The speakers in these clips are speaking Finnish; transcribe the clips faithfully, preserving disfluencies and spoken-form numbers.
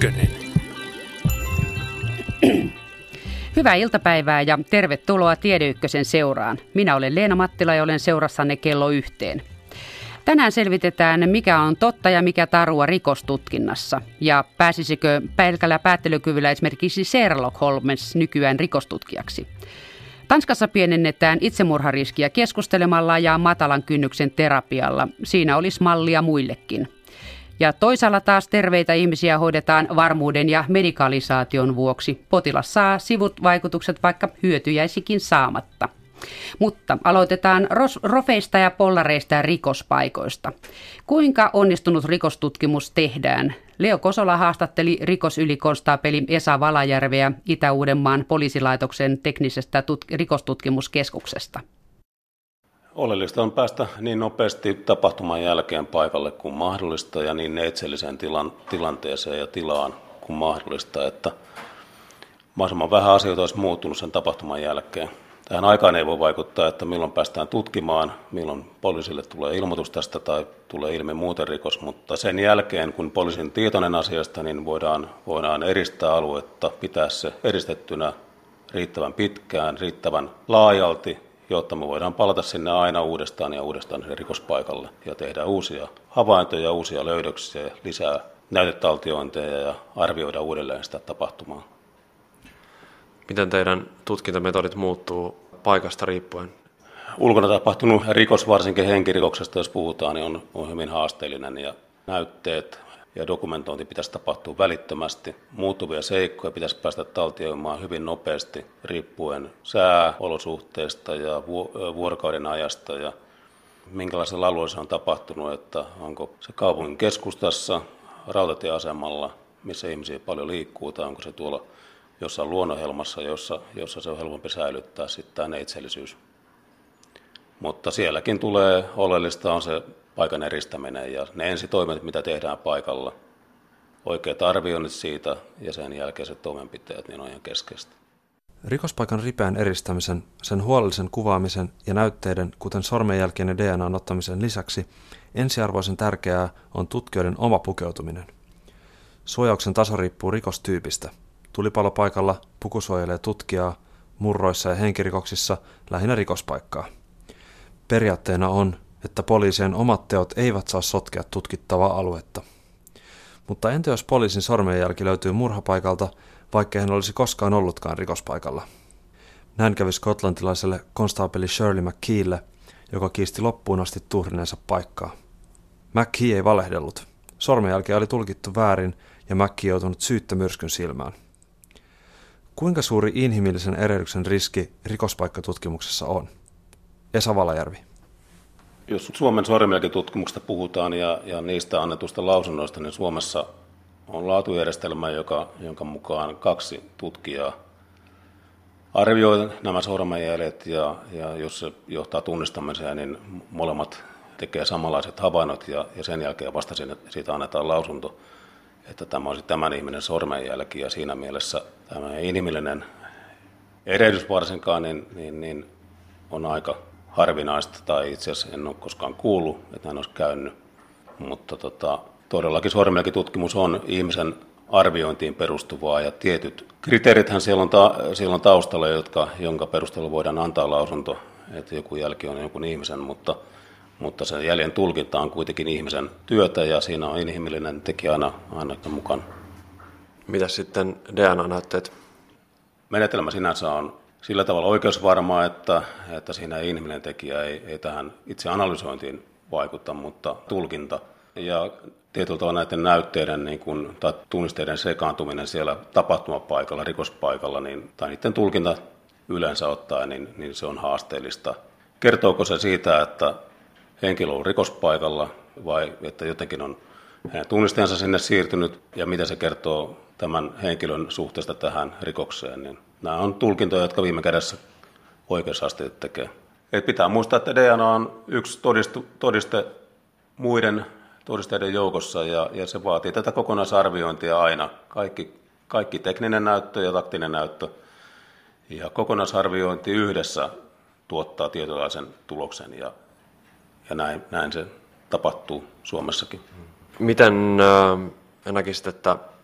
Ykkönen. Hyvää iltapäivää ja tervetuloa Tiede Ykkösen seuraan. Minä olen Leena Mattila ja olen seurassanne kello yhteen. Tänään selvitetään, mikä on totta ja mikä tarua rikostutkinnassa. Ja pääsisikö pelkällä päättelykyvyllä esimerkiksi Sherlock Holmes nykyään rikostutkijaksi. Tanskassa pienennetään itsemurhariskiä keskustelemalla ja matalan kynnyksen terapialla. Siinä olisi mallia muillekin. Ja toisaalla taas terveitä ihmisiä hoidetaan varmuuden ja medikalisaation vuoksi. Potilas saa sivutvaikutukset, vaikka hyötyjäisikin saamatta. Mutta aloitetaan ros- rofeista ja pollareista ja rikospaikoista. Kuinka onnistunut rikostutkimus tehdään? Leo Kosola haastatteli rikosylikonstaapeli Esa Valajärveä Itä-Uudenmaan poliisilaitoksen teknisestä tut- rikostutkimuskeskuksesta. Oleellista on päästä niin nopeasti tapahtuman jälkeen paikalle kuin mahdollista ja niin neitselliseen tilan, tilanteeseen ja tilaan kuin mahdollista, että mahdollisimman vähän asioita olisi muuttunut sen tapahtuman jälkeen. Tähän aikaan ei voi vaikuttaa, että milloin päästään tutkimaan, milloin poliisille tulee ilmoitus tästä tai tulee ilmi muuten rikos, mutta sen jälkeen, kun poliisin tietoinen asiasta, niin voidaan, voidaan eristää aluetta, pitää se eristettynä riittävän pitkään, riittävän laajalti, jotta me voidaan palata sinne aina uudestaan ja uudestaan sinne rikospaikalle ja tehdä uusia havaintoja, uusia löydöksiä, lisää näytetaltiointeja ja arvioida uudelleen sitä tapahtumaa. Miten teidän tutkintametodit muuttuu paikasta riippuen? Ulkona tapahtunut rikos, varsinkin henkirikoksesta, jos puhutaan, niin on, on hyvin haasteellinen ja näytteet ja dokumentointi pitäisi tapahtua välittömästi. Muuttuvia seikkoja pitäisi päästä taltioimaan hyvin nopeasti riippuen sääolosuhteista ja vuorokauden ajasta ja minkälaisella alueella se on tapahtunut, että onko se kaupungin keskustassa, rautatieasemalla, missä ihmisiä paljon liikkuu, tai onko se tuolla jossain luonnonhelmassa, jossa, jossa se on helpompi säilyttää sitten tämä neitsellisyys. Mutta sielläkin tulee oleellista on se paikan eristäminen ja ne ensitoimet, mitä tehdään paikalla. Oikeat arvioinnit siitä ja sen jälkeiset toimenpiteet niin on ihan keskeistä. Rikospaikan ripeän eristämisen, sen huolellisen kuvaamisen ja näytteiden, kuten sormenjälkien ja D N A:n ottamisen lisäksi, ensiarvoisen tärkeää on tutkijoiden oma pukeutuminen. Suojauksen taso riippuu rikostyypistä. Tulipalopaikalla puku suojelee tutkijaa, murroissa ja henkirikoksissa lähinnä rikospaikkaa. Periaatteena on, että poliisien omat teot eivät saa sotkea tutkittavaa aluetta. Mutta entä jos poliisin sormenjälki löytyy murhapaikalta, vaikkei hän olisi koskaan ollutkaan rikospaikalla? Näin kävi skotlantilaiselle konstaapeli Shirley McKeelle, joka kiisti loppuun asti tuhrineensa paikkaa. McKee ei valehdellut. Sormenjälkeä oli tulkittu väärin ja McKee joutunut syyttömyrskyn silmään. Kuinka suuri inhimillisen erehdyksen riski rikospaikkatutkimuksessa on? Esa Valajärvi. Jos Suomen sormenjälkitutkimuksesta puhutaan ja, ja niistä annetusta lausunnoista, niin Suomessa on laatujärjestelmä, joka, jonka mukaan kaksi tutkijaa arvioi nämä sormenjäljet ja, ja jos se johtaa tunnistamiseen, niin molemmat tekee samanlaiset havainnot ja, ja sen jälkeen vasta siitä annetaan lausunto, että tämä olisi tämän ihminen sormenjälki ja siinä mielessä tämä inhimillinen erehdys varsinkaan niin, niin, niin on aika harvinaista tai itse asiassa en ole koskaan kuullut, että hän olisi käynyt, mutta tota, todellakin sormenjälkitutkimus on ihmisen arviointiin perustuvaa ja tietyt kriteerithän siellä on, ta- siellä on taustalla, jotka, jonka perusteella voidaan antaa lausunto, että joku jälki on jonkun ihmisen, mutta, mutta sen jäljen tulkinta on kuitenkin ihmisen työtä ja siinä on inhimillinen tekijä aina, aina mukana. Mitäs sitten D N A-näytteet? Menetelmä sinänsä on sillä tavalla oikeusvarmaa, että, että siinä inhimillinen tekijä ei, ei tähän itse analysointiin vaikuta, mutta tulkinta ja tietyllä tavalla näiden näytteiden niin kun, tai tunnisteiden sekaantuminen siellä tapahtumapaikalla, rikospaikalla, niin, tai niiden tulkinta yleensä ottaen, niin, niin se on haasteellista. Kertooko se siitä, että henkilö on rikospaikalla vai että jotenkin on hänen tunnisteensa sinne siirtynyt ja mitä se kertoo tämän henkilön suhteesta tähän rikokseen, niin nämä on tulkintoja, jotka viime kädessä oikeusasteet tekee. Et pitää muistaa, että D N A on yksi todistu, todiste muiden todisteiden joukossa ja, ja se vaatii tätä kokonaisarviointia aina. Kaikki, kaikki tekninen näyttö ja taktinen näyttö ja kokonaisarviointi yhdessä tuottaa tietynlaisen tuloksen ja, ja näin, näin se tapahtuu Suomessakin. Miten äh, näkisit, että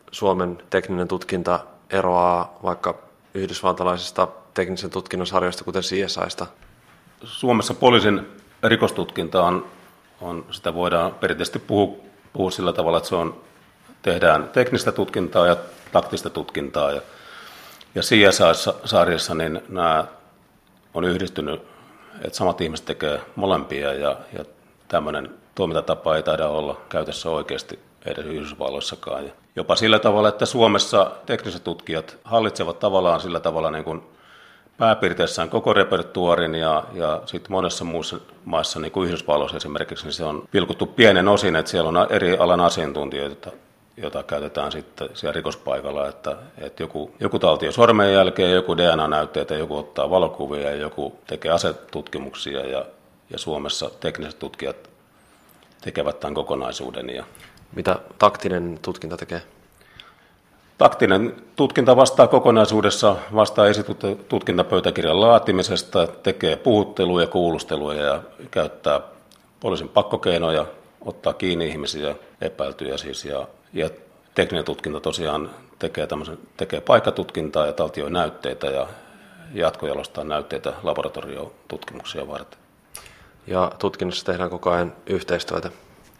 Suomen tekninen tutkinta eroaa vaikka yhdysvaltalaisista teknisen tutkinnon sarjoista, kuten C S I:sta? Suomessa poliisin rikostutkinta on, on sitä voidaan perinteisesti puhua, puhua sillä tavalla, että se on, tehdään teknistä tutkintaa ja taktista tutkintaa. Ja, ja C S I-sarjassa niin nämä on yhdistynyt, että samat ihmiset tekee molempia ja, ja tämmöinen toimintatapa ei taida olla käytössä oikeasti edes Yhdysvalloissakaan. Ja jopa sillä tavalla, että Suomessa tekniset tutkijat hallitsevat tavallaan sillä tavalla niin kuin pääpiirteissään koko repertuarin ja, ja sitten monessa muussa maissa, niin kuin Yhdysvalloissa esimerkiksi, niin se on pilkuttu pienen osin, että siellä on eri alan asiantuntijoita, joita käytetään sitten siellä rikospaikalla, että, että joku, joku taltio sormenjälkeä, joku D N A-näytteitä, joku ottaa valokuvia ja joku tekee asetutkimuksia ja, ja Suomessa tekniset tutkijat tekevät tämän kokonaisuuden. Ja mitä taktinen tutkinta tekee? Taktinen tutkinta vastaa kokonaisuudessa, vastaa esitutkintapöytäkirjan laatimisesta, tekee puhuttelua ja kuulustelua ja käyttää poliisin pakkokeinoja, ottaa kiinni ihmisiä, epäiltyjä siis. Ja, ja tekninen tutkinta tosiaan tekee, tekee paikkatutkintaa ja taltioi näytteitä ja jatkojalostaa näytteitä laboratoriotutkimuksia varten. Ja tutkinnassa tehdään koko ajan yhteistyötä?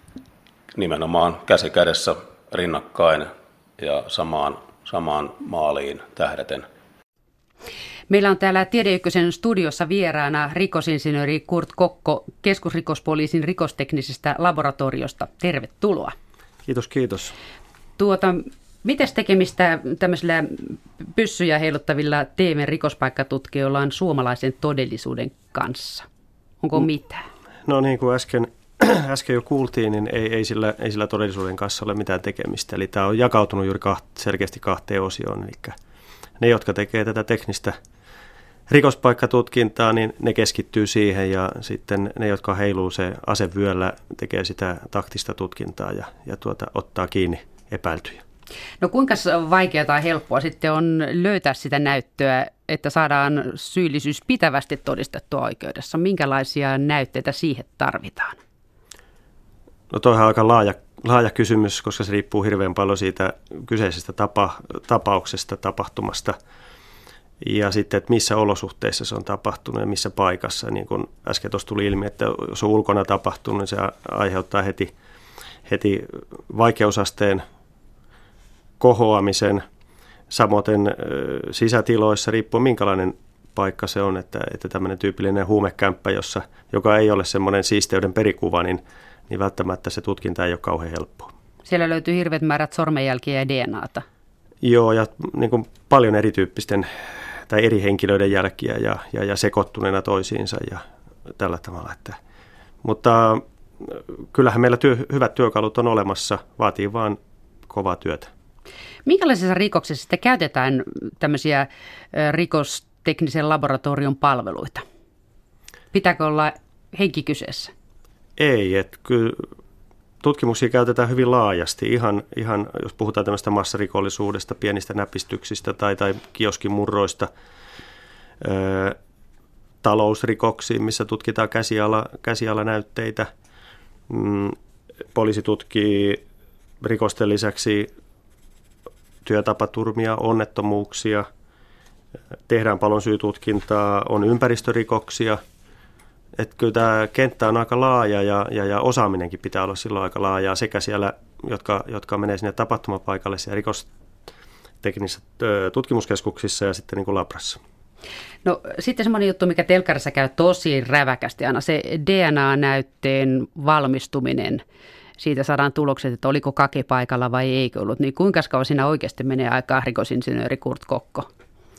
Nimenomaan käsi kädessä rinnakkain ja samaan, samaan maaliin tähdäten. Meillä on täällä Tiede Ykkösen studiossa vieraana rikosinsinööri Kurt Kokko keskusrikospoliisin rikosteknisestä laboratoriosta. Tervetuloa. Kiitos, kiitos. Tuota, mites tekemistä tämmöisillä pyssyjä heiluttavilla T V:n rikospaikkatutkijoilla on suomalaisen todellisuuden kanssa? Onko mitään? No niin kuin äsken, äsken jo kuultiin, niin ei, ei, sillä, ei sillä todellisuuden kanssa ole mitään tekemistä. Eli tämä on jakautunut juuri kaht, selkeästi kahteen osioon. Eli ne, jotka tekee tätä teknistä rikospaikkatutkintaa, niin ne keskittyy siihen ja sitten ne, jotka heiluu se asevyöllä, tekee sitä taktista tutkintaa ja, ja tuota, ottaa kiinni epäiltyjä. No kuinka vaikeaa tai helppoa sitten on löytää sitä näyttöä, että saadaan syyllisyys pitävästi todistettua oikeudessa? Minkälaisia näytteitä siihen tarvitaan? No toihan on aika laaja, laaja kysymys, koska se riippuu hirveän paljon siitä kyseisestä tapa, tapauksesta, tapahtumasta ja sitten, että missä olosuhteissa se on tapahtunut ja missä paikassa. Niin kuin äsken tuossa tuli ilmi, että jos on ulkona tapahtunut, niin se aiheuttaa heti, heti vaikeusasteen kohoamisen, samoin sisätiloissa, riippuu minkälainen paikka se on, että, että tämmöinen tyypillinen huumekämppä, jossa, joka ei ole semmoinen siisteyden perikuva, niin, niin välttämättä se tutkinta ei ole kauhean helppoa. Siellä löytyy hirveät määrät sormenjälkiä ja D N A:ta. Joo, ja niin kuin paljon erityyppisten tai eri henkilöiden jälkiä ja, ja, ja sekoittuneena toisiinsa ja tällä tavalla. Että, mutta kyllähän meillä työ, hyvät työkalut on olemassa, vaatii vaan kovaa työtä. Minkälaisessa rikoksessa sitten käytetään tämmöisiä rikosteknisen laboratorion palveluita? Pitääkö olla henki kyseessä? Ei, että kyllä tutkimuksia käytetään hyvin laajasti. Ihan, ihan jos puhutaan tämmöistä massarikollisuudesta, pienistä näpistyksistä tai, tai kioskimurroista, ö, talousrikoksiin, missä tutkitaan käsiala, käsialanäytteitä. Mm, poliisi tutkii rikosten lisäksi työtapaturmia, onnettomuuksia, tehdään paljon syytutkintaa, on ympäristörikoksia. Että kyllä tämä kenttä on aika laaja ja, ja, ja osaaminenkin pitää olla silloin aika laajaa sekä siellä, jotka, jotka menee sinne tapahtumapaikalle siellä rikosteknisissä tutkimuskeskuksissa ja sitten niin kuin labrassa. No sitten semmoinen juttu, mikä telkkarissa käy tosi räväkästi aina, se D N A-näytteen valmistuminen. Siitä saadaan tulokset, että oliko kake paikalla vai eikö ollut. Niin kuinka kauan siinä oikeasti menee aikaa, rikosinsinööri Kurt Kokko?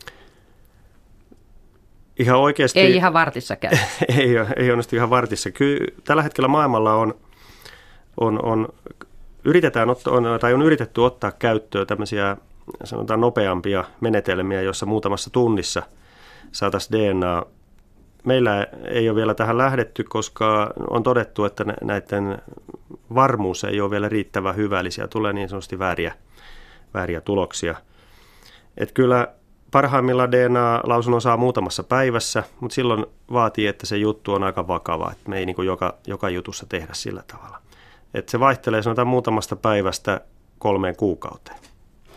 Ihan oikeasti, ei ihan vartissa käy. ei, ei onnistu ihan vartissa. Kyllä tällä hetkellä maailmalla on, on, on, yritetään ottaa, on, tai on yritetty ottaa käyttöön tämmöisiä sanotaan nopeampia menetelmiä, joissa muutamassa tunnissa saataisiin D N A. Meillä ei ole vielä tähän lähdetty, koska on todettu, että näiden varmuus ei ole vielä riittävän hyvä, eli siellä tulee niin sanotusti vääriä, vääriä tuloksia. Et kyllä parhaimmillaan D N A-lausunnon saa muutamassa päivässä, mutta silloin vaatii, että se juttu on aika vakava, että me ei niin kuin joka, joka jutussa tehdä sillä tavalla. Et se vaihtelee sanotaan muutamasta päivästä kolmeen kuukauteen.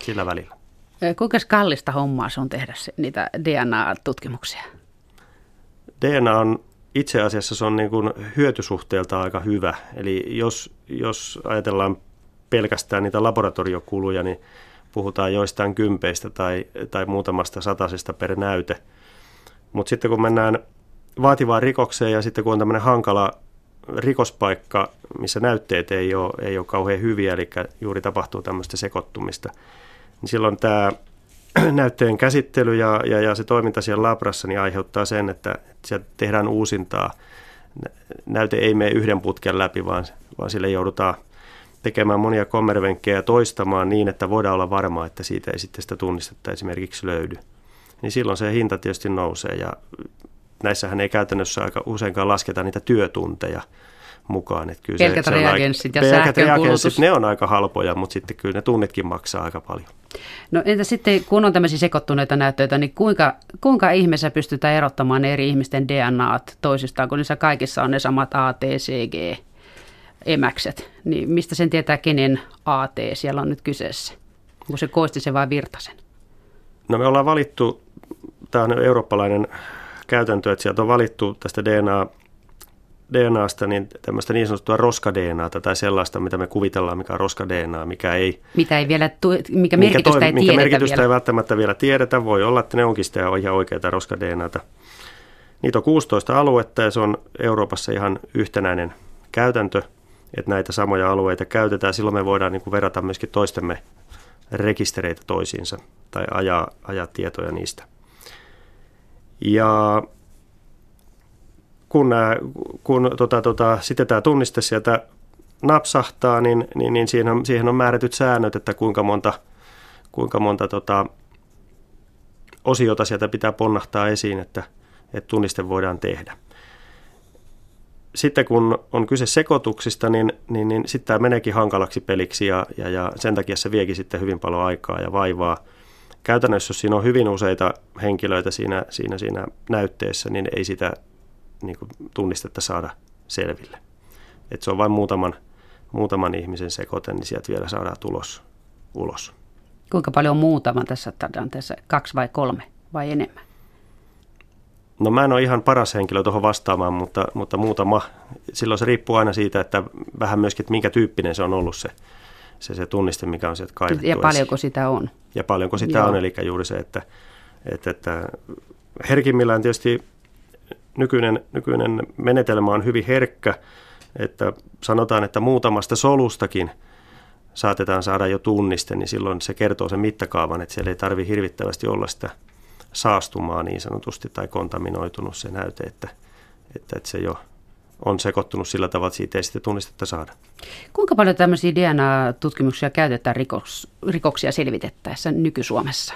sillä välillä. Kuinka kallista hommaa se on tehdä se, niitä D N A-tutkimuksia? D N A on itse asiassa se on niin kuin hyötysuhteelta aika hyvä. Eli jos, jos ajatellaan pelkästään niitä laboratoriokuluja, niin puhutaan joistain kympeistä tai, tai muutamasta satasesta per näyte. Mutta sitten kun mennään vaativaan rikokseen ja sitten kun on tämmöinen hankala rikospaikka, missä näytteet ei ole, ei ole kauhean hyviä, eli juuri tapahtuu tämmöistä sekoittumista, niin silloin tämä näytteen käsittely ja, ja, ja se toiminta siellä labrassa niin aiheuttaa sen, että sieltä tehdään uusintaa. Näyte ei mene yhden putken läpi, vaan, vaan sille joudutaan tekemään monia kommervenkkejä ja toistamaan niin, että voidaan olla varmaa, että siitä ei sitten sitä tunnistetta esimerkiksi löydy. Niin silloin se hinta tietysti nousee ja näissähän ei käytännössä aika useinkaan lasketa niitä työtunteja mukaan. Että kyllä pelkät se, reagenssit ja pelkät sähkönkulutus. Ne on aika halpoja, mutta sitten kyllä ne tunnitkin maksaa aika paljon. No entä sitten, kun on tämmöisiä sekoittuneita näyttöitä, niin kuinka, kuinka ihmeessä pystytään erottamaan eri ihmisten D N A:t toisistaan, kun niissä kaikissa on ne samat A, T, C, G, emäkset. Niin mistä sen tietää, kenen A, T siellä on nyt kyseessä? Onko se Koistisen vai Virtasen? No me ollaan valittu, tämä on eurooppalainen käytäntö, että sieltä on valittu tästä D N A, D N A:sta niin tämmöistä niin sanottua roska-D N A:ta tai sellaista, mitä me kuvitellaan, mikä on roska-D N A, mikä ei... Mitä ei vielä, mikä merkitystä toi, ei minkä tiedetä merkitystä vielä. ei välttämättä vielä tiedetä. Voi olla, että ne onkin sitä ihan oikeaa roska-D N A:ta. Niitä on kuusitoista aluetta ja se on Euroopassa ihan yhtenäinen käytäntö, että näitä samoja alueita käytetään. Silloin me voidaan niin kuin verrata myöskin toistemme rekistereitä toisiinsa tai ajaa, ajaa tietoja niistä. Ja kun, nämä, kun tota, tota, sitten tämä tunniste sieltä napsahtaa, niin, niin, niin siihen, on, siihen on määrätyt säännöt, että kuinka monta, kuinka monta tota, osiota sieltä pitää ponnahtaa esiin, että, että tunniste voidaan tehdä. Sitten kun on kyse sekoituksista, niin, niin, niin sitten tämä meneekin hankalaksi peliksi ja, ja, ja sen takia se viekin sitten hyvin paljon aikaa ja vaivaa. Käytännössä, jos siinä on hyvin useita henkilöitä siinä, siinä, siinä näytteessä, niin ei sitä niin kuin tunnistetta saada selville. Et se on vain muutaman, muutaman ihmisen sekoite, niin sieltä vielä saadaan tulos ulos. Kuinka paljon muutaman tässä tilanteessa, kaksi vai kolme vai enemmän? No mä en ole ihan paras henkilö tuohon vastaamaan, mutta, mutta muutama. Silloin se riippuu aina siitä, että vähän myöskin, että minkä tyyppinen se on ollut se, se, se tunniste, mikä on sieltä kaivettu Ja paljonko esiin. sitä on? Ja paljonko sitä Joo. on, eli juuri se, että, että, että herkimmillään tietysti nykyinen, nykyinen menetelmä on hyvin herkkä, että sanotaan, että muutamasta solustakin saatetaan saada jo tunniste, niin silloin se kertoo sen mittakaavan, että siellä ei tarvitse hirvittävästi olla sitä saastumaa niin sanotusti tai kontaminoitunut se näyte, että, että, että se jo on sekoittunut sillä tavalla, että siitä ei sitten tunnistetta saada. Kuinka paljon tämmöisiä D N A-tutkimuksia käytetään rikoks, rikoksia selvitettäessä nyky-Suomessa?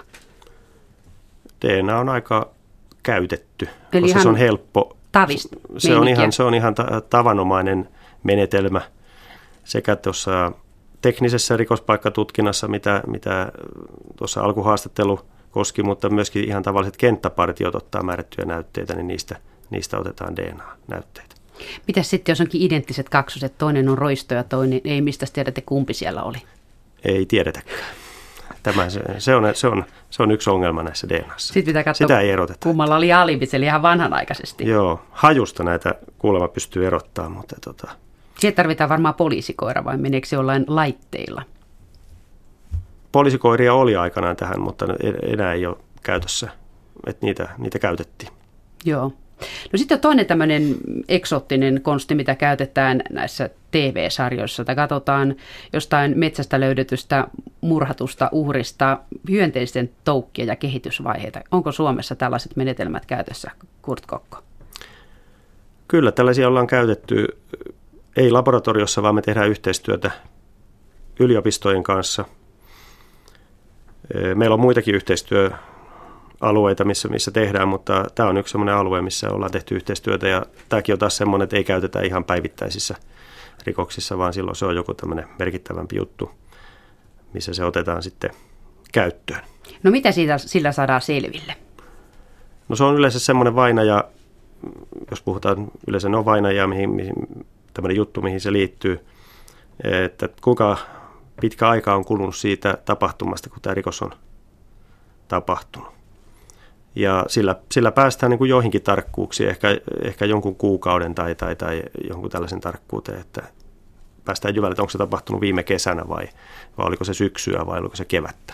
D N A on aika käytetty, Eli koska se on helppo. Tavist, se, on ihan, se on ihan ta- tavanomainen menetelmä sekä tuossa teknisessä rikospaikkatutkinnassa, mitä, mitä tuossa alkuhaastattelu koski, mutta myöskin ihan tavalliset kenttäpartiot ottaa määrättyjä näytteitä, niin niistä, niistä otetaan D N A-näytteitä. Mitäs sitten, jos onkin identtiset kaksoset, toinen on roisto ja toinen ei, mistä tiedätte kumpi siellä oli? Ei tiedetäkään. Tämä, se, se, on, se, on, se on yksi ongelma näissä D N A:ssa. Sitten pitää katsoa, sitä ei eroteta. kummalla oli alibi, eli ihan vanhanaikaisesti. Joo, hajusta näitä kuulemma pystyy erottamaan, mutta tota... Siihen tarvitaan varmaan poliisikoira vai meneekö se jollain laitteilla? Poliisikoiria oli aikanaan tähän, mutta enää ei ole käytössä, että niitä, niitä käytettiin. Joo. No sitten on toinen tämmöinen eksoottinen konsti, mitä käytetään näissä T V-sarjoissa, että katsotaan jostain metsästä löydetystä murhatusta uhrista hyönteisten toukkia ja kehitysvaiheita. Onko Suomessa tällaiset menetelmät käytössä, Kurt Kokko? Kyllä, tällaisia ollaan käytetty, ei laboratoriossa, vaan me tehdään yhteistyötä yliopistojen kanssa. Meillä on muitakin yhteistyöalueita, missä, missä tehdään, mutta tämä on yksi sellainen alue, missä ollaan tehty yhteistyötä. Ja tämäkin on taas sellainen, että ei käytetä ihan päivittäisissä rikoksissa, vaan silloin se on joku tämmöinen merkittävämpi juttu, missä se otetaan sitten käyttöön. No mitä siitä, sillä saadaan selville? No se on yleensä semmoinen vainaja, jos puhutaan yleensä no vainajaa, mihin, mihin, tämmöinen juttu, mihin se liittyy, että kuinka pitkä aika on kulunut siitä tapahtumasta, kun tämä rikos on tapahtunut. Ja sillä, sillä päästään niin kuin joihinkin tarkkuuksiin, ehkä, ehkä jonkun kuukauden tai, tai, tai jonkun tällaisen tarkkuuteen, että päästään jyvälle, että onko se tapahtunut viime kesänä vai, vai oliko se syksyä vai oliko se kevättä.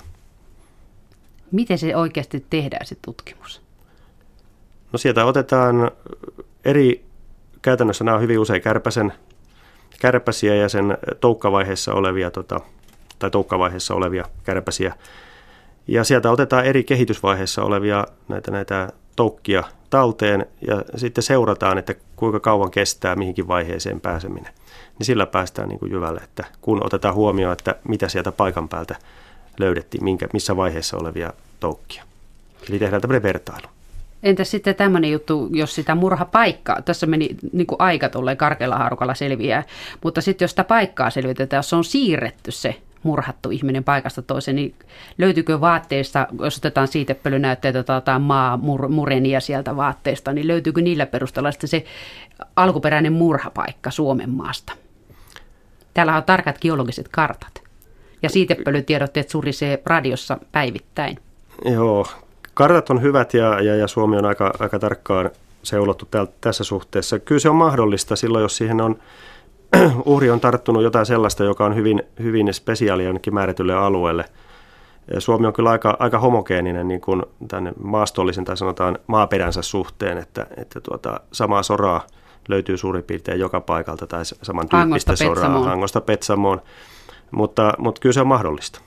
Miten se oikeasti tehdään se tutkimus? No sieltä otetaan eri, käytännössä nämä on hyvin usein kärpäsen, kärpäsiä ja sen toukkavaiheessa olevia, tota, tai toukkavaiheessa olevia kärpäsiä. Ja sieltä otetaan eri kehitysvaiheessa olevia näitä, näitä toukkia talteen ja sitten seurataan, että kuinka kauan kestää mihinkin vaiheeseen pääseminen. Niin sillä päästään niin kuin jyvälle, että kun otetaan huomioon, että mitä sieltä paikan päältä löydettiin, minkä, missä vaiheessa olevia toukkia. Eli tehdään tämmöinen vertailu. Entäs sitten tämmöinen juttu, jos sitä murhapaikkaa, tässä meni niin kuin aika tolleen karkealla haarukalla selviää, mutta sitten jos sitä paikkaa selvitetään, jos se on siirretty se murhattu ihminen paikasta toiseen, niin löytyykö vaatteista, jos otetaan siitepölynäytteitä tai otetaan maamurenia sieltä vaatteista, niin löytyykö niillä perusteella sitten se alkuperäinen murhapaikka Suomen maasta? Täällä on tarkat geologiset kartat ja siitepölytiedotteet surisee radiossa päivittäin. Joo, kartat on hyvät ja, ja, ja Suomi on aika, aika tarkkaan seulottu täl, tässä suhteessa. Kyllä se on mahdollista silloin, jos siihen on uhri on tarttunut jotain sellaista, joka on hyvin, hyvin spesiaalia jonnekin määrätylle alueelle. Suomi on kyllä aika, aika homogeeninen niin kuin tänne maastollisen tai sanotaan maaperänsä suhteen, että, että tuota, samaa soraa löytyy suurin piirtein joka paikalta tai samantyyppistä soraa Hangosta Petsamoon, mutta, mutta kyllä se on mahdollista.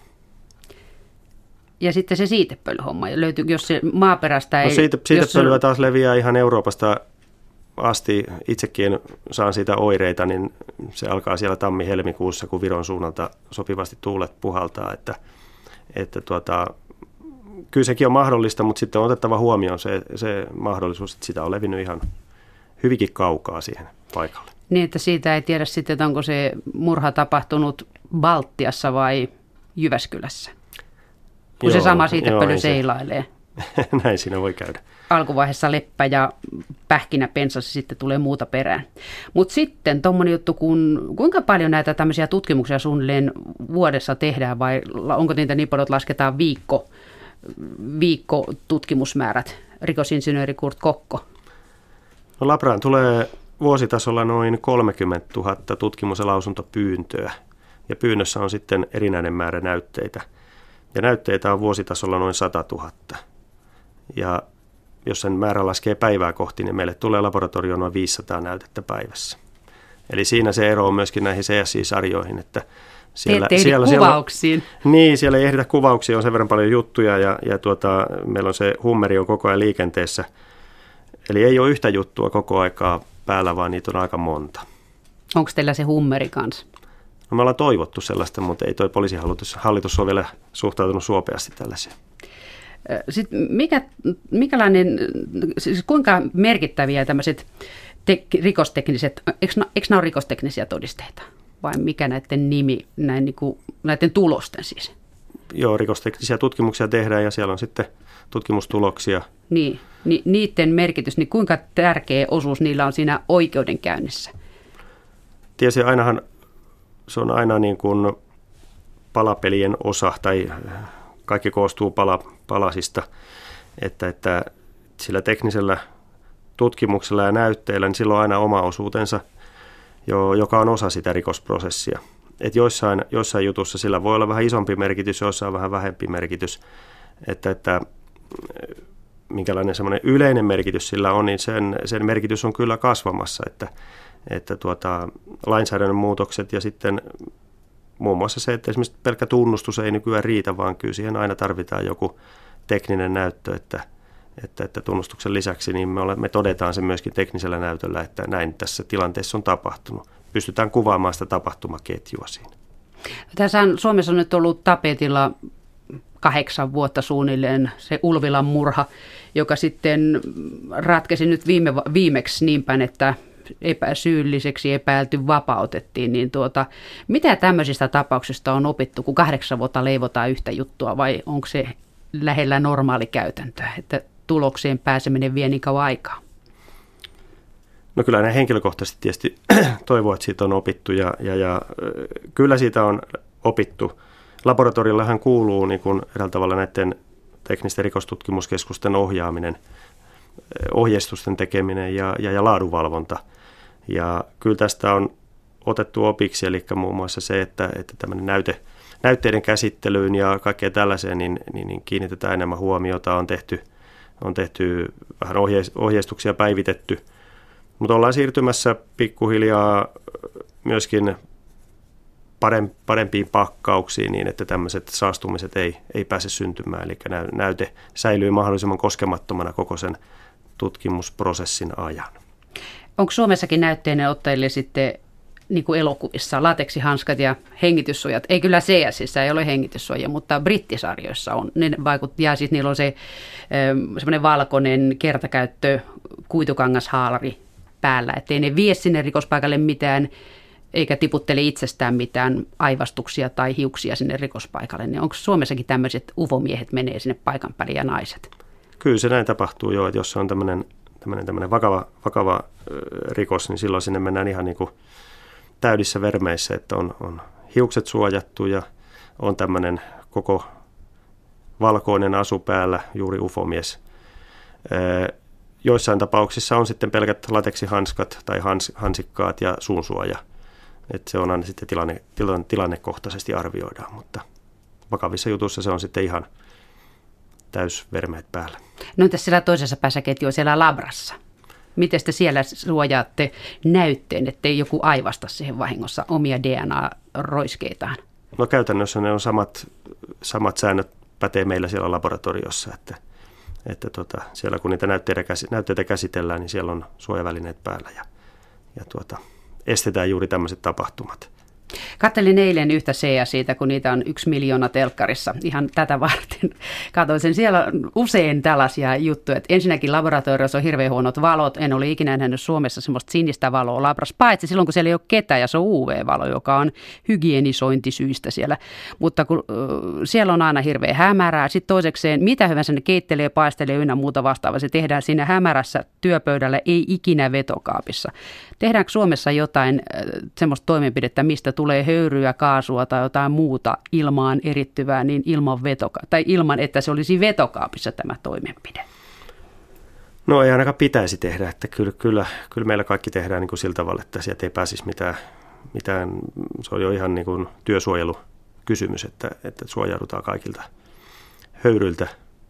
Ja sitten se siitepölyhomma, löytyy, jos se maaperästä ei... No siitä, siitepölyä taas leviää ihan Euroopasta asti. Itsekin saan siitä oireita, niin se alkaa siellä tammi-helmikuussa, kun Viron suunnalta sopivasti tuulet puhaltaa. Että, että tuota, kyllä sekin on mahdollista, mutta sitten on otettava huomioon se, se mahdollisuus, että sitä on levinnyt ihan hyvinkin kaukaa siihen paikalle. Niin, että siitä ei tiedä sitten, että onko se murha tapahtunut Baltiassa vai Jyväskylässä, kun joo, se sama siitepöly seilailee. Näin siinä voi käydä. Alkuvaiheessa leppä ja pähkinäpensas, sitten tulee muuta perään. Mutta sitten tuommoinen juttu, kun, kuinka paljon näitä tämmöisiä tutkimuksia suunnilleen vuodessa tehdään vai onko niitä niin paljon, että lasketaan viikko, viikko tutkimusmäärät, rikosinsinööri Kurt Kokko? No Labraan tulee vuositasolla noin kolmekymmentätuhatta tutkimus- ja lausuntopyyntöä ja pyynnössä on sitten erinäinen määrä näytteitä. Ja näytteitä on vuositasolla noin satatuhatta. Ja jos sen määrä laskee päivää kohti, niin meille tulee laboratorioon noin viisisataa näytettä päivässä. Eli siinä se ero on myöskin näihin C S I-sarjoihin, että siellä, Te siellä, kuvauksiin. Siellä, niin, siellä ei ehditä kuvauksia, on sen verran paljon juttuja ja, ja tuota, meillä on se hummeri on koko ajan liikenteessä. Eli ei ole yhtä juttua koko aikaa päällä, vaan niitä on aika monta. Onko teillä se hummeri kanssa? No me ollaan toivottu sellaista, mutta ei toi poliisihallitus hallitus ole vielä suhtautunut suopeasti tällaiseen. Sitten mikä, mikälainen, siis kuinka merkittäviä tämmöiset te, rikostekniset, eikö, eikö nämä ole rikosteknisiä todisteita vai mikä näiden nimi, näin niin kuin, näiden tulosten siis? Joo, rikosteknisiä tutkimuksia tehdään ja siellä on sitten tutkimustuloksia. Niin, ni, niiden merkitys, niin kuinka tärkeä osuus niillä on siinä oikeudenkäynnissä? Tietysti ainahan se on aina niin kuin palapelien osa tai kaikki koostuu pala, palasista, että, että sillä teknisellä tutkimuksella ja näytteellä niin sillä on aina oma osuutensa, jo, joka on osa sitä rikosprosessia. Et joissain, joissain jutussa sillä voi olla vähän isompi merkitys, joissain vähän vähempi merkitys, että, että minkälainen semmoinen yleinen merkitys sillä on, niin sen, sen merkitys on kyllä kasvamassa, että, että tuota, lainsäädännön muutokset ja sitten muun muassa se, että esimerkiksi pelkkä tunnustus ei nykyään riitä, vaan kyllä siihen aina tarvitaan joku tekninen näyttö, että, että, että tunnustuksen lisäksi niin me, olemme, me todetaan se myöskin teknisellä näytöllä, että näin tässä tilanteessa on tapahtunut. Pystytään kuvaamaan sitä tapahtumaketjua siinä. Tässä on, Suomessa on nyt ollut tapetilla kahdeksan vuotta suunnilleen se Ulvilan murha, joka sitten ratkesi nyt viime, viimeksi niin päin, että epäsyylliseksi epäilty vapautettiin, niin tuota, mitä tämmöisistä tapauksista on opittu, kun kahdeksan vuotta leivotaan yhtä juttua, vai onko se lähellä normaalikäytäntöä, että tulokseen pääseminen vie niin kauan aikaa? No kyllä näin henkilökohtaisesti tietysti toivoo, että siitä on opittu ja, ja, ja kyllä siitä on opittu. Laboratoriollahan kuuluu niin kuin eräällä tavalla näiden teknisten rikostutkimuskeskusten ohjaaminen, ohjeistusten tekeminen ja, ja, ja laadunvalvonta. Ja kyllä tästä on otettu opiksi, eli muun muassa se, että, että tämmöinen näyte, näytteiden käsittelyyn ja kaikkeen tällaiseen niin, niin, niin kiinnitetään enemmän huomiota, on tehty, on tehty vähän ohje, ohjeistuksia päivitetty, mutta ollaan siirtymässä pikkuhiljaa myöskin parempiin pakkauksiin niin, että tämmöiset saastumiset ei, ei pääse syntymään, eli näyte säilyy mahdollisimman koskemattomana koko sen tutkimusprosessin ajan. Onko Suomessakin näytteiden ottajille sitten niin kuin elokuvissa lateksihanskat ja hengityssuojat? Ei kyllä C S:issä ei ole hengityssuoja, mutta brittisarjoissa on. Ne vaikut, ja siis niillä on se semmoinen valkoinen kertakäyttö kuitukangashaalari päällä, ettei ne vie sinne rikospaikalle mitään, eikä tiputtele itsestään mitään aivastuksia tai hiuksia sinne rikospaikalle. Niin onko Suomessakin tämmöiset ufomiehet menee sinne paikan päälle ja naiset? Kyllä se näin tapahtuu jo, että jos se on tämmöinen, tämmöinen, tämmöinen vakava, vakava rikos, niin silloin sinne mennään ihan niin kuin täydissä vermeissä, että on, on hiukset suojattu ja on tämmöinen koko valkoinen asu päällä, juuri ufomies. Joissain tapauksissa on sitten pelkät lateksihanskat tai hans, hansikkaat ja suunsuoja. Että se on aina sitten tilanne, tilanne, tilannekohtaisesti arvioidaan, mutta vakavissa jutuissa se on sitten ihan täysvermeet päällä. No entäs siellä toisessa päässä ketjua siellä labrassa? Miten te siellä suojaatte näytteen, ettei joku aivasta siihen vahingossa omia D N A-roiskeitaan? No käytännössä ne on samat, samat säännöt pätee meillä siellä laboratoriossa, että, että tota, siellä kun niitä näytteitä, näytteitä käsitellään, niin siellä on suojavälineet päällä ja, ja tuota, estetään juuri tämmöiset tapahtumat. Katselin eilen yhtä C siitä, kun niitä on yksi miljoona telkkarissa ihan tätä varten. Katsoin sen, siellä on usein tällaisia juttuja, että ensinnäkin laboratoriossa on hirveän huonot valot. En ole ikinä nähnyt Suomessa semmoista sinistä valoa labras, paitsi silloin kun siellä ei ole ketään ja se on U V-valo, joka on hygienisointisyistä siellä. Mutta kun uh, siellä on aina hirveän hämärää. Sitten toisekseen, mitä hyvänsä ne keittelee, paistelee ynnä muuta vastaavaa. Se tehdään siinä hämärässä työpöydällä, ei ikinä vetokaapissa. Tehdäänkö Suomessa jotain uh, semmoista toimenpidettä, mistä tulee höyryä, kaasua tai jotain muuta ilmaan erittyvää, niin ilman, vetoka- tai ilman, että se olisi vetokaapissa tämä toimenpide? No ei ainakaan pitäisi tehdä, että kyllä, kyllä, kyllä meillä kaikki tehdään niin kuin sillä tavalla, että sieltä ei pääsisi mitään, mitään se on jo ihan niin kuin työsuojelukysymys, että, että suojaudutaan kaikilta höyryiltä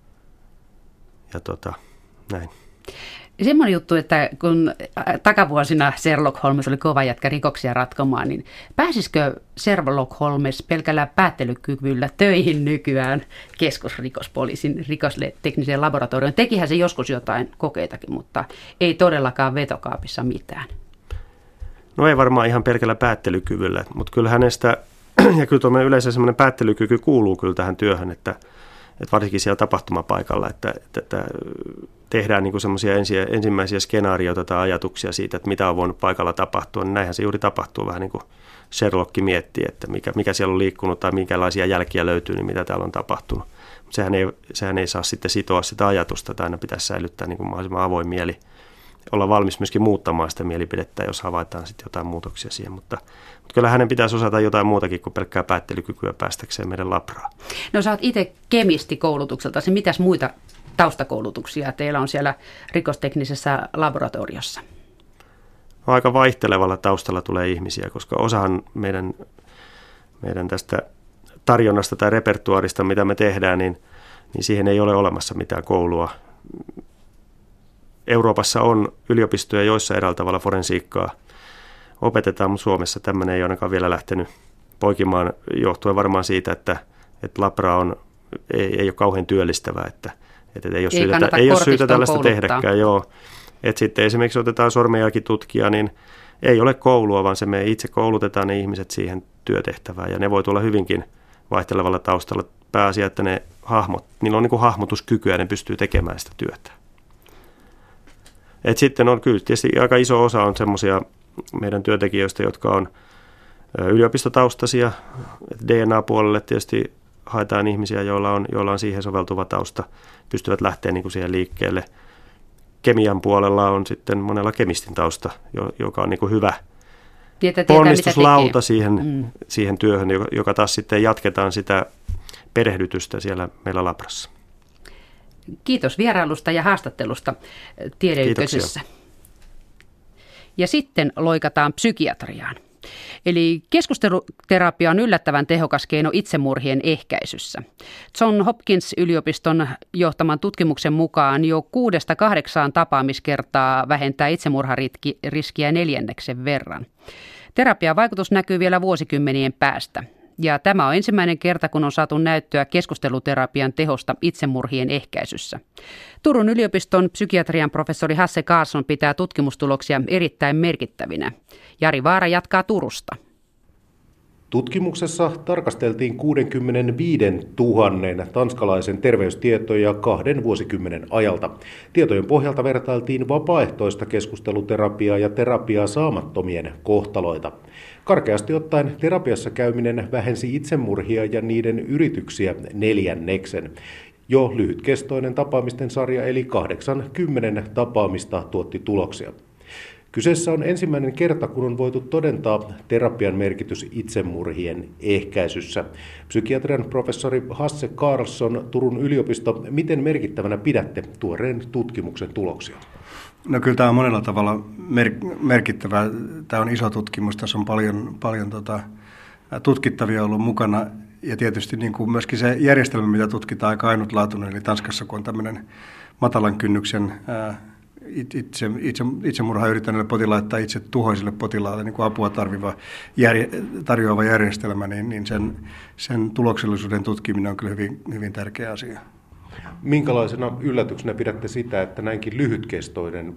ja tota, näin. Semmoinen juttu, että kun takavuosina Sherlock Holmes oli kova jätkä rikoksia ratkomaan, niin pääsisikö Sherlock Holmes pelkällä päättelykyvyllä töihin nykyään keskusrikospoliisin rikostekniseen laboratorioon? Tekihän se joskus jotain kokeitakin, mutta ei todellakaan vetokaapissa mitään. No ei varmaan ihan pelkällä päättelykyvyllä, mutta kyllä hänestä, ja kyllä tuommoinen yleensä semmoinen päättelykyky kuuluu kyllä tähän työhön, että, että varsinkin siellä tapahtumapaikalla, että, että, että tehdään niin kuin semmoisia ensi, ensimmäisiä skenaarioita tai ajatuksia siitä, että mitä on voinut paikalla tapahtua, niin näinhän se juuri tapahtuu vähän niin kuin Sherlock miettii, että mikä, mikä siellä on liikkunut tai minkälaisia jälkiä löytyy, niin mitä täällä on tapahtunut. Mutta sehän ei, sehän ei saa sitten sitoa sitä ajatusta, että aina pitäisi säilyttää niin kuin mahdollisimman avoin mieli, olla valmis myöskin muuttamaan sitä mielipidettä, jos havaitaan sitten jotain muutoksia siihen, mutta, mutta kyllä hänen pitäisi osata jotain muutakin kuin pelkkää päättelykykyä päästäkseen meidän labraan. No sä oot itse kemisti koulutukselta, se mitäs muita taustakoulutuksia teillä on siellä rikosteknisessä laboratoriossa? No, aika vaihtelevalla taustalla tulee ihmisiä, koska osahan meidän, meidän tästä tarjonnasta tai repertuaarista, mitä me tehdään, niin, niin siihen ei ole olemassa mitään koulua. Euroopassa on yliopistoja, joissa eräällä tavalla forensiikkaa opetetaan, mutta Suomessa tämmöinen ei ainakaan vielä lähtenyt poikimaan, johtuen varmaan siitä, että, että labra on, ei, ei ole kauhean työllistävää, että, että ei ole ei syytä, ei ole syytä tällaista kouluttaa. tehdäkään. Joo. Et sitten esimerkiksi otetaan sormenjälkitutkija, niin ei ole koulua, vaan se me itse koulutetaan ne ihmiset siihen työtehtävään, ja ne voi tulla hyvinkin vaihtelevalla taustalla. Pääasia, että ne hahmot, niillä on niin kuin hahmotuskykyä, ne pystyy tekemään sitä työtä. Et sitten on kyllä tietysti aika iso osa on semmoisia meidän työntekijöistä, jotka on yliopistotaustaisia. D N A-puolelle tietysti haetaan ihmisiä, joilla on, joilla on siihen soveltuva tausta, pystyvät lähteä niin kuin siihen liikkeelle. Kemian puolella on sitten monella kemistin tausta, joka on niin kuin hyvä, ponnistuslauta siihen, mm. siihen työhön, joka taas sitten jatketaan sitä perehdytystä siellä meillä Labrassa. Kiitos vierailusta ja haastattelusta Tiedeykkösessä. Ja sitten loikataan psykiatriaan. Eli keskusteluterapia on yllättävän tehokas keino itsemurhien ehkäisyssä. John Hopkins-yliopiston johtaman tutkimuksen mukaan jo kuudesta kahdeksaan tapaamiskertaa vähentää itsemurhariskiä neljänneksen verran. Terapian vaikutus näkyy vielä vuosikymmenien päästä. Ja tämä on ensimmäinen kerta, kun on saatu näyttöä keskusteluterapian tehosta itsemurhien ehkäisyssä. Turun yliopiston psykiatrian professori Hasse Karlsson pitää tutkimustuloksia erittäin merkittävinä. Jari Vaara jatkaa Turusta. Tutkimuksessa tarkasteltiin kuusikymmentäviisituhatta tanskalaisen terveystietoja kahden vuosikymmenen ajalta. Tietojen pohjalta vertailtiin vapaaehtoista keskusteluterapiaa ja terapiaa saamattomien kohtaloita. Karkeasti ottaen terapiassa käyminen vähensi itsemurhia ja niiden yrityksiä neljänneksen. Jo lyhytkestoinen tapaamisten sarja eli kahdeksankymmentä tapaamista tuotti tuloksia. Kyseessä on ensimmäinen kerta, kun on voitu todentaa terapian merkitys itsemurhien ehkäisyssä. Psykiatrian professori Hasse Karlsson, Turun yliopisto, miten merkittävänä pidätte tuoreen tutkimuksen tuloksia? No kyllä tämä on monella tavalla mer- merkittävää. Tämä on iso tutkimus, tässä on paljon, paljon tota, tutkittavia ollut mukana. Ja tietysti niin kuin myöskin se järjestelmä, mitä tutkitaan, aika ainutlaatuinen. Eli Tanskassa, kun on tämmöinen matalan kynnyksen ää, itse, itse, itsemurhaa yrittäneille potilaille tai itse tuhoisille potilaille niin kuin apua tarviva, järje, tarjoava järjestelmä, niin, niin sen, sen tuloksellisuuden tutkiminen on kyllä hyvin, hyvin tärkeä asia. Minkälaisena yllätyksenä pidätte sitä, että näinkin lyhytkestoinen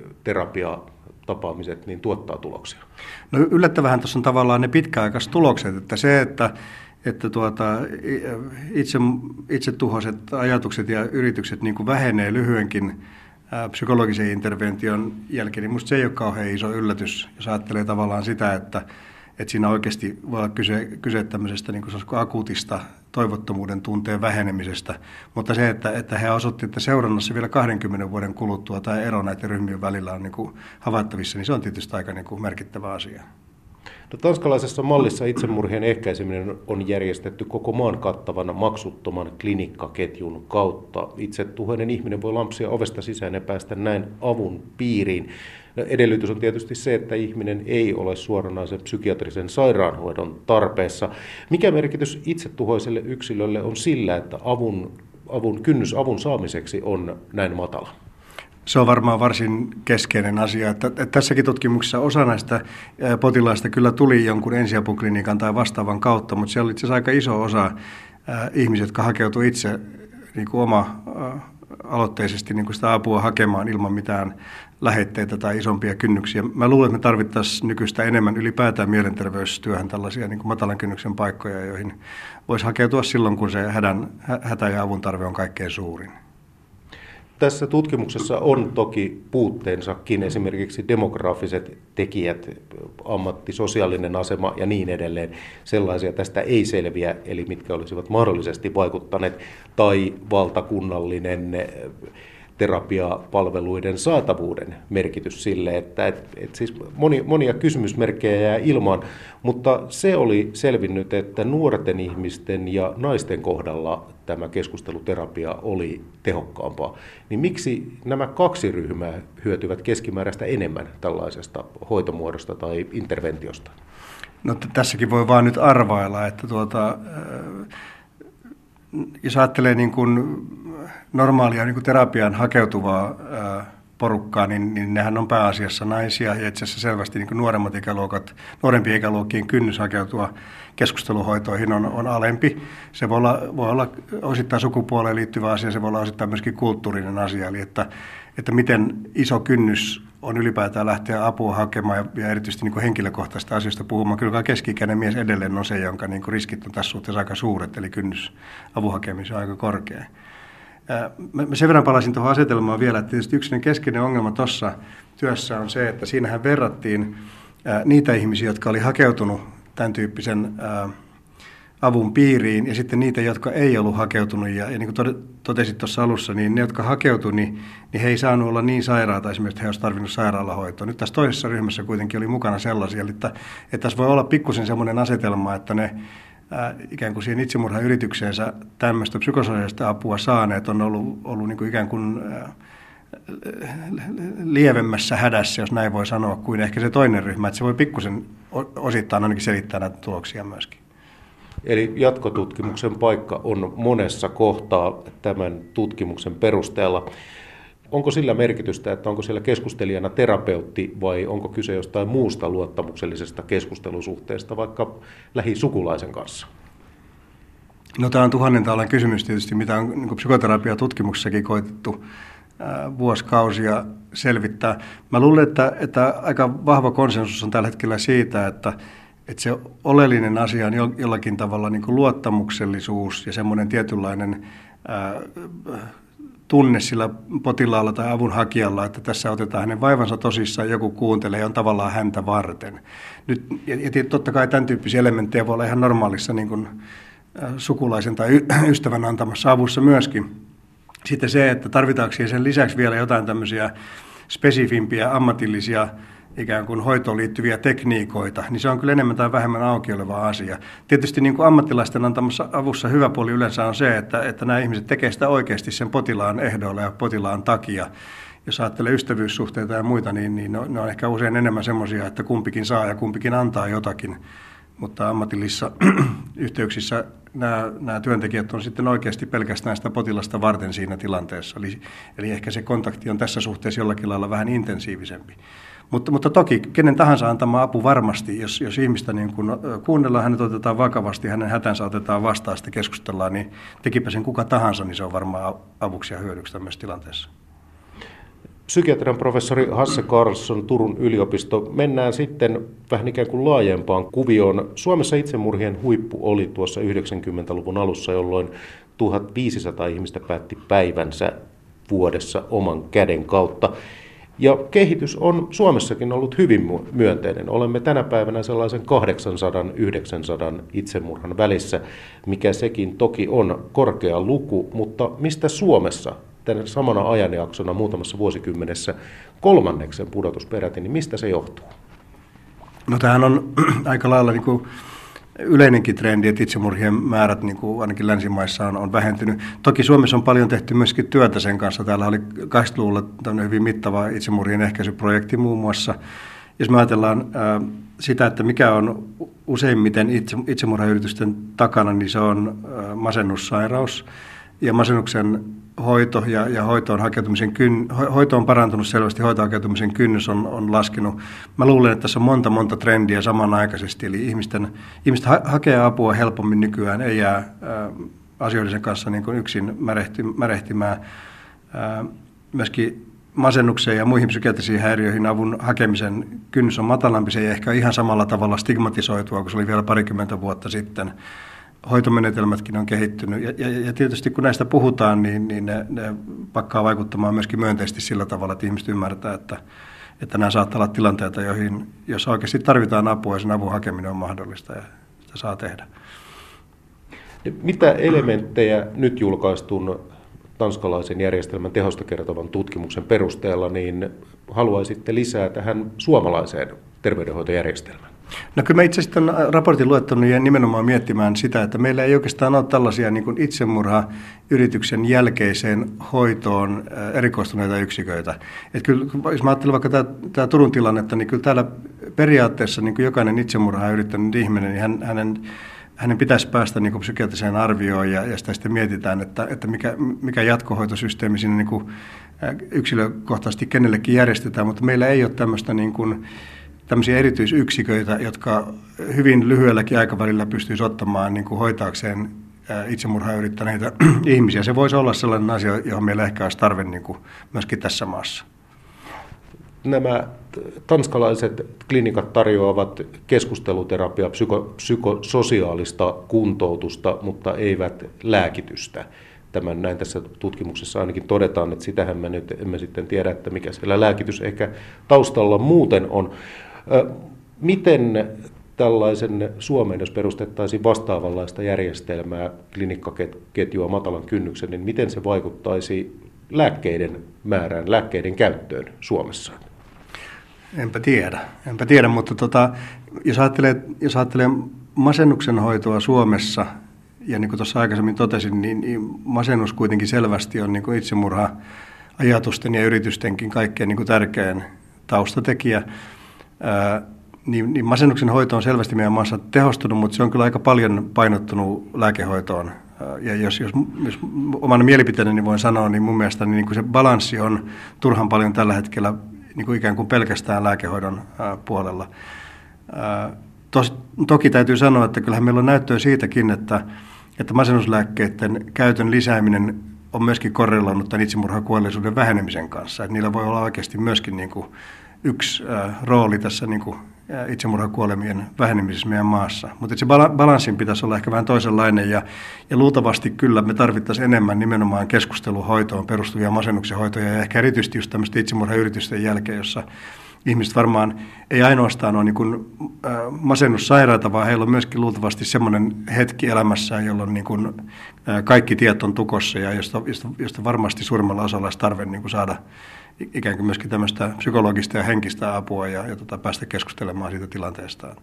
terapiatapaamiset niin tuottaa tuloksia? No yllättävähän tuossa on tavallaan ne pitkäaikaiset tulokset, että se, että että tuota, itse, itse tuhoiset ajatukset ja yritykset niin kuin vähenee lyhyenkin ää, psykologisen intervention jälkeen, niin minusta se ei ole kauhean iso yllätys, jos ajattelee tavallaan sitä, että, että siinä oikeasti voi olla kyse, kyse tämmöisestä niin kuin akuutista toivottomuuden tunteen vähenemisestä, mutta se, että, että he osoittivat, että seurannassa vielä kahdenkymmenen vuoden kuluttua tai ero näiden ryhmien välillä on niin kuin havaittavissa, niin se on tietysti aika niin kuin merkittävä asia. No, tanskalaisessa mallissa itsemurhien ehkäiseminen on järjestetty koko maan kattavana maksuttoman klinikkaketjun kautta. Itsetuhoinen ihminen voi lampsia ovesta sisään ja päästä näin avun piiriin. No, edellytys on tietysti se, että ihminen ei ole suoranaisen psykiatrisen sairaanhoidon tarpeessa. Mikä merkitys itsetuhoiselle yksilölle on sillä, että avun, avun, kynnys avun saamiseksi on näin matala? Se on varmaan varsin keskeinen asia. Että, että tässäkin tutkimuksessa osa näistä potilaista kyllä tuli jonkun ensiapuklinikan tai vastaavan kautta, mutta siellä oli itse asiassa aika iso osa ää, ihmisiä, jotka hakeutuivat itse niin kuin oma ää, aloitteisesti niin kuin sitä apua hakemaan ilman mitään lähetteitä tai isompia kynnyksiä. Mä luulen, että me tarvittaisiin nykyistä enemmän ylipäätään mielenterveystyöhön tällaisia niin kuin matalan kynnyksen paikkoja, joihin voisi hakeutua silloin, kun se hädän, hätä ja avun tarve on kaikkein suurin. Tässä tutkimuksessa on toki puutteensakin, esimerkiksi demografiset tekijät, ammatti, sosiaalinen asema ja niin edelleen. Sellaisia tästä ei selviä, eli mitkä olisivat mahdollisesti vaikuttaneet, tai valtakunnallinen terapiapalveluiden saatavuuden merkitys sille, että et, et siis moni, monia kysymysmerkkejä jää ilmaan, mutta se oli selvinnyt, että nuorten ihmisten ja naisten kohdalla tämä keskusteluterapia oli tehokkaampaa. Niin miksi nämä kaksi ryhmää hyötyvät keskimääräistä enemmän tällaisesta hoitomuodosta tai interventiosta? No tässäkin voi vaan nyt arvailla, että tuota, jos ajattelee niin kuin normaalia niin kuin terapiaan hakeutuvaa ää, porukkaa, niin, niin nehän on pääasiassa naisia ja itse asiassa selvästi niin kuin nuoremmat ikäluokat, nuorempien ikäluokkien kynnys hakeutua keskusteluhoitoihin on, on alempi. Se voi olla, voi olla osittain sukupuoleen liittyvä asia, se voi olla osittain myöskin kulttuurinen asia, eli että, että miten iso kynnys on ylipäätään lähteä apua hakemaan ja, ja erityisesti niin kuin henkilökohtaisista asioista puhumaan. Kyllä keski-ikäinen mies edelleen on se, jonka niin kuin riskit on tässä suhteessa aika suuret, eli kynnys avun hakemiseen on aika korkea. Mä sen verran palasin tuohon asetelmaan vielä, että tietysti yksi keskeinen ongelma tuossa työssä on se, että siinähän verrattiin niitä ihmisiä, jotka oli hakeutunut tämän tyyppisen avun piiriin, ja sitten niitä, jotka ei ollut hakeutunut. Ja, ja niin kuin totesit tuossa alussa, niin ne, jotka hakeutuivat, niin, niin he ei saanut olla niin sairaata, esimerkiksi he olisivat tarvinnut sairaalahoitoa. Nyt tässä toisessa ryhmässä kuitenkin oli mukana sellaisia, että, että tässä voi olla pikkusen sellainen asetelma, että ne ää, ikään kuin siihen itsemurhayritykseensä tämmöistä psykososiaalista apua saaneet on ollut, ollut niin kuin ikään kuin ää, lievemmässä hädässä, jos näin voi sanoa, kuin ehkä se toinen ryhmä. Että se voi pikkusen osittain ainakin selittää näitä tuloksia myöskin. Eli jatkotutkimuksen paikka on monessa kohtaa tämän tutkimuksen perusteella. Onko sillä merkitystä, että onko siellä keskustelijana terapeutti vai onko kyse jostain muusta luottamuksellisesta keskustelusuhteesta, vaikka lähisukulaisen kanssa? No, tämä on tuhannen taalan kysymys tietysti, mitä on niin psykoterapiatutkimuksessakin koitettu ää, vuosikausia selvittää. Mä luulen, että, että aika vahva konsensus on tällä hetkellä siitä, että Että se oleellinen asia on jollakin tavalla niin kuin luottamuksellisuus ja semmoinen tietynlainen ää, tunne sillä potilaalla tai avunhakijalla, että tässä otetaan hänen vaivansa tosissaan, joku kuuntelee ja on tavallaan häntä varten. Nyt, ja, ja totta kai tämän tyyppisiä elementtejä voi olla ihan normaalissa niin kuin, ä, sukulaisen tai y- ystävän antamassa avussa myöskin. Sitten se, että tarvitaanko sen lisäksi vielä jotain tämmöisiä spesifimpiä ammatillisia ikään kuin hoitoon liittyviä tekniikoita, niin se on kyllä enemmän tai vähemmän auki oleva asia. Tietysti niin kuin ammattilaisten antamassa avussa hyvä puoli yleensä on se, että, että nämä ihmiset tekevät sitä oikeasti sen potilaan ehdoilla ja potilaan takia. Jos ajattelee ystävyyssuhteita ja muita, niin, niin ne on ehkä usein enemmän semmoisia, että kumpikin saa ja kumpikin antaa jotakin. Mutta ammatillisissa yhteyksissä nämä, nämä työntekijät on sitten oikeasti pelkästään sitä potilasta varten siinä tilanteessa. Eli, eli ehkä se kontakti on tässä suhteessa jollakin lailla vähän intensiivisempi. Mutta, mutta toki kenen tahansa antama apu varmasti, jos, jos ihmistä niin kun kuunnellaan, hänet otetaan vakavasti, hänen hätänsä otetaan vastaan, sitä keskustellaan, niin tekipä sen kuka tahansa, niin se on varmaan avuksi ja hyödyksi tämmöisessä tilanteessa. Psykiatrian professori Hasse Karlsson, Turun yliopisto. Mennään sitten vähän ikään kuin laajempaan kuvioon. Suomessa itsemurhien huippu oli tuossa yhdeksänkymmentäluvun alussa, jolloin tuhatviisisataa ihmistä päätti päivänsä vuodessa oman käden kautta. Ja kehitys on Suomessakin ollut hyvin myönteinen. Olemme tänä päivänä sellaisen kahdeksansataa yhdeksänsataa itsemurhan välissä, mikä sekin toki on korkea luku, mutta mistä Suomessa tänä samana ajanjaksona muutamassa vuosikymmenessä kolmanneksen pudotus peräti, niin mistä se johtuu? No, tämähän on aika lailla niin kuin yleinenkin trendi, että itsemurhien määrät niin kuin ainakin länsimaissa on, on vähentynyt. Toki Suomessa on paljon tehty myöskin työtä sen kanssa. Täällä oli kahdeksankymmentäluvulla tämmöinen hyvin mittava itsemurhien ehkäisyprojekti muun muassa. Jos me ajatellaan ää, sitä, että mikä on useimmiten itse, itsemurhayritysten takana, niin se on ää, masennussairaus. Ja masennuksen hoito ja, ja hoitoon, hakeutumisen kyn, hoito on parantunut selvästi, hoitoon hakeutumisen kynnys on, on laskenut. Mä luulen, että tässä on monta monta trendiä samanaikaisesti, eli ihmisten, ihmiset ha, hakee apua helpommin nykyään, ei jää ää, asioiden kanssa niin kuin yksin märehti, märehtimään. Ää, myöskin masennukseen ja muihin psykiatrisiin häiriöihin avun hakemisen kynnys on matalampi, se ei ehkä ihan samalla tavalla stigmatisoitua kuin se oli vielä parikymmentä vuotta sitten. Hoitomenetelmätkin on kehittynyt ja, ja, ja tietysti kun näistä puhutaan, niin, niin ne, ne pakkaa vaikuttamaan myöskin myönteisesti sillä tavalla, että ihmiset ymmärtää, että, että nämä saattaa olla tilanteita, joihin jos oikeasti tarvitaan apua ja sen avun hakeminen on mahdollista ja sitä saa tehdä. Mitä elementtejä nyt julkaistun tanskalaisen järjestelmän tehosta kertovan tutkimuksen perusteella niin haluaisitte lisää tähän suomalaiseen terveydenhoitojärjestelmään? No kyllä mä itse asiassa tämän raportin luettanut ja nimenomaan miettimään sitä, että meillä ei oikeastaan ole tällaisia niin kuin itsemurhayrityksen jälkeiseen hoitoon erikoistuneita yksiköitä. Että kyllä, jos mä ajattelen vaikka tämä, tämä Turun tilannetta, niin kyllä täällä periaatteessa niin kuin jokainen itsemurhaa yrittänyt ihminen, niin hän, hänen, hänen pitäisi päästä niin kuin psykiatriseen arvioon ja, ja sitä sitten mietitään, että, että mikä, mikä jatkohoitosysteemi siinä niin kuin yksilökohtaisesti kenellekin järjestetään, mutta meillä ei ole tämmöistä niin kuin tämmöisiä erityisyksiköitä, jotka hyvin lyhyelläkin aikavälillä pystyisi ottamaan niin kuin hoitaakseen itsemurhaa yrittäneitä ihmisiä. Se voisi olla sellainen asia, johon meillä ehkä olisi tarve niin kuin myöskin tässä maassa. Nämä tanskalaiset klinikat tarjoavat keskusteluterapiaa, psyko, psykososiaalista kuntoutusta, mutta eivät lääkitystä. Tämän näin tässä tutkimuksessa ainakin todetaan, että sitähän me nyt emme sitten tiedä, että mikä siellä lääkitys ehkä taustalla muuten on. Miten tällaisen Suomeen, jos perustettaisiin vastaavanlaista järjestelmää, klinikkaketjua matalan kynnyksen, niin miten se vaikuttaisi lääkkeiden määrään, lääkkeiden käyttöön Suomessa? Enpä tiedä, enpä tiedä, mutta tota, jos, ajattelee, jos ajattelee masennuksen hoitoa Suomessa, ja niin kuin tuossa aikaisemmin totesin, niin, niin masennus kuitenkin selvästi on niin kuin itsemurha-ajatusten ja yritystenkin kaikkein niin kuin tärkein taustatekijä. Ää, niin, niin masennuksen hoito on selvästi meidän maassa tehostunut, mutta se on kyllä aika paljon painottunut lääkehoitoon. Ää, ja jos, jos, jos omana mielipiteenä niin voin sanoa, niin mun mielestä niin kuin se balanssi on turhan paljon tällä hetkellä niin kuin ikään kuin pelkästään lääkehoidon ää, puolella. Ää, tos, toki täytyy sanoa, että kyllähän meillä on näyttöä siitäkin, että, että masennuslääkkeiden käytön lisääminen on myöskin korreloinut tämän itsemurhakuolleisuuden vähenemisen kanssa. Että niillä voi olla oikeasti myöskin niin kuin yksi ää, rooli tässä niin kuin itsemurhakuolemien vähenemisessä meidän maassa. Mutta se balanssin pitäisi olla ehkä vähän toisenlainen ja, ja luultavasti kyllä me tarvittaisiin enemmän nimenomaan keskusteluhoitoon perustuvia masennuksen hoitoja ja ehkä erityisesti just tämmöisten itsemurhayritysten jälkeen, jossa ihmiset varmaan ei ainoastaan ole niin kuin, äh, masennussairaita, vaan heillä on myöskin luultavasti semmoinen hetki elämässään, jolloin niin kuin, äh, kaikki tiet on tukossa ja josta, josta, josta varmasti suurimmalla osalla olisi tarve niin kuin saada ikään kuin myöskin tämmöistä psykologista ja henkistä apua ja, ja tota, päästä keskustelemaan siitä tilanteestaan.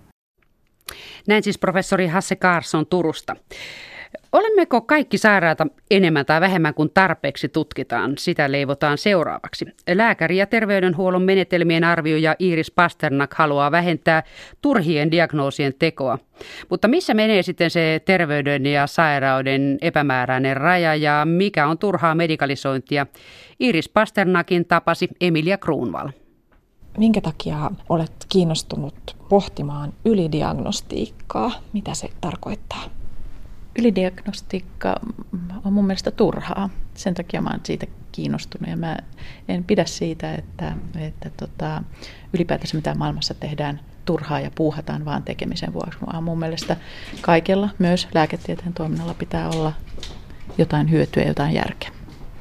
Näin siis professori Hasse Karlsson Turusta. Olemmeko kaikki sairaata enemmän tai vähemmän kuin tarpeeksi tutkitaan? Sitä leivotaan seuraavaksi. Lääkäri- ja terveydenhuollon menetelmien arvioija Iiris Pasternak haluaa vähentää turhien diagnoosien tekoa. Mutta missä menee sitten se terveyden ja sairauden epämääräinen raja ja mikä on turhaa medikalisointia? Iiris Pasternakin tapasi Emilia Kruunval. Minkä takia olet kiinnostunut pohtimaan ylidiagnostiikkaa? Mitä se tarkoittaa? Ylidiagnostiikka on mun mielestä turhaa. Sen takia mä oon siitä kiinnostunut ja mä en pidä siitä, että, että tota, ylipäätänsä mitä maailmassa tehdään turhaa ja puuhataan vaan tekemisen vuoksi. Vaan mun mielestä kaikella, myös lääketieteen toiminnalla, pitää olla jotain hyötyä ja jotain järkeä.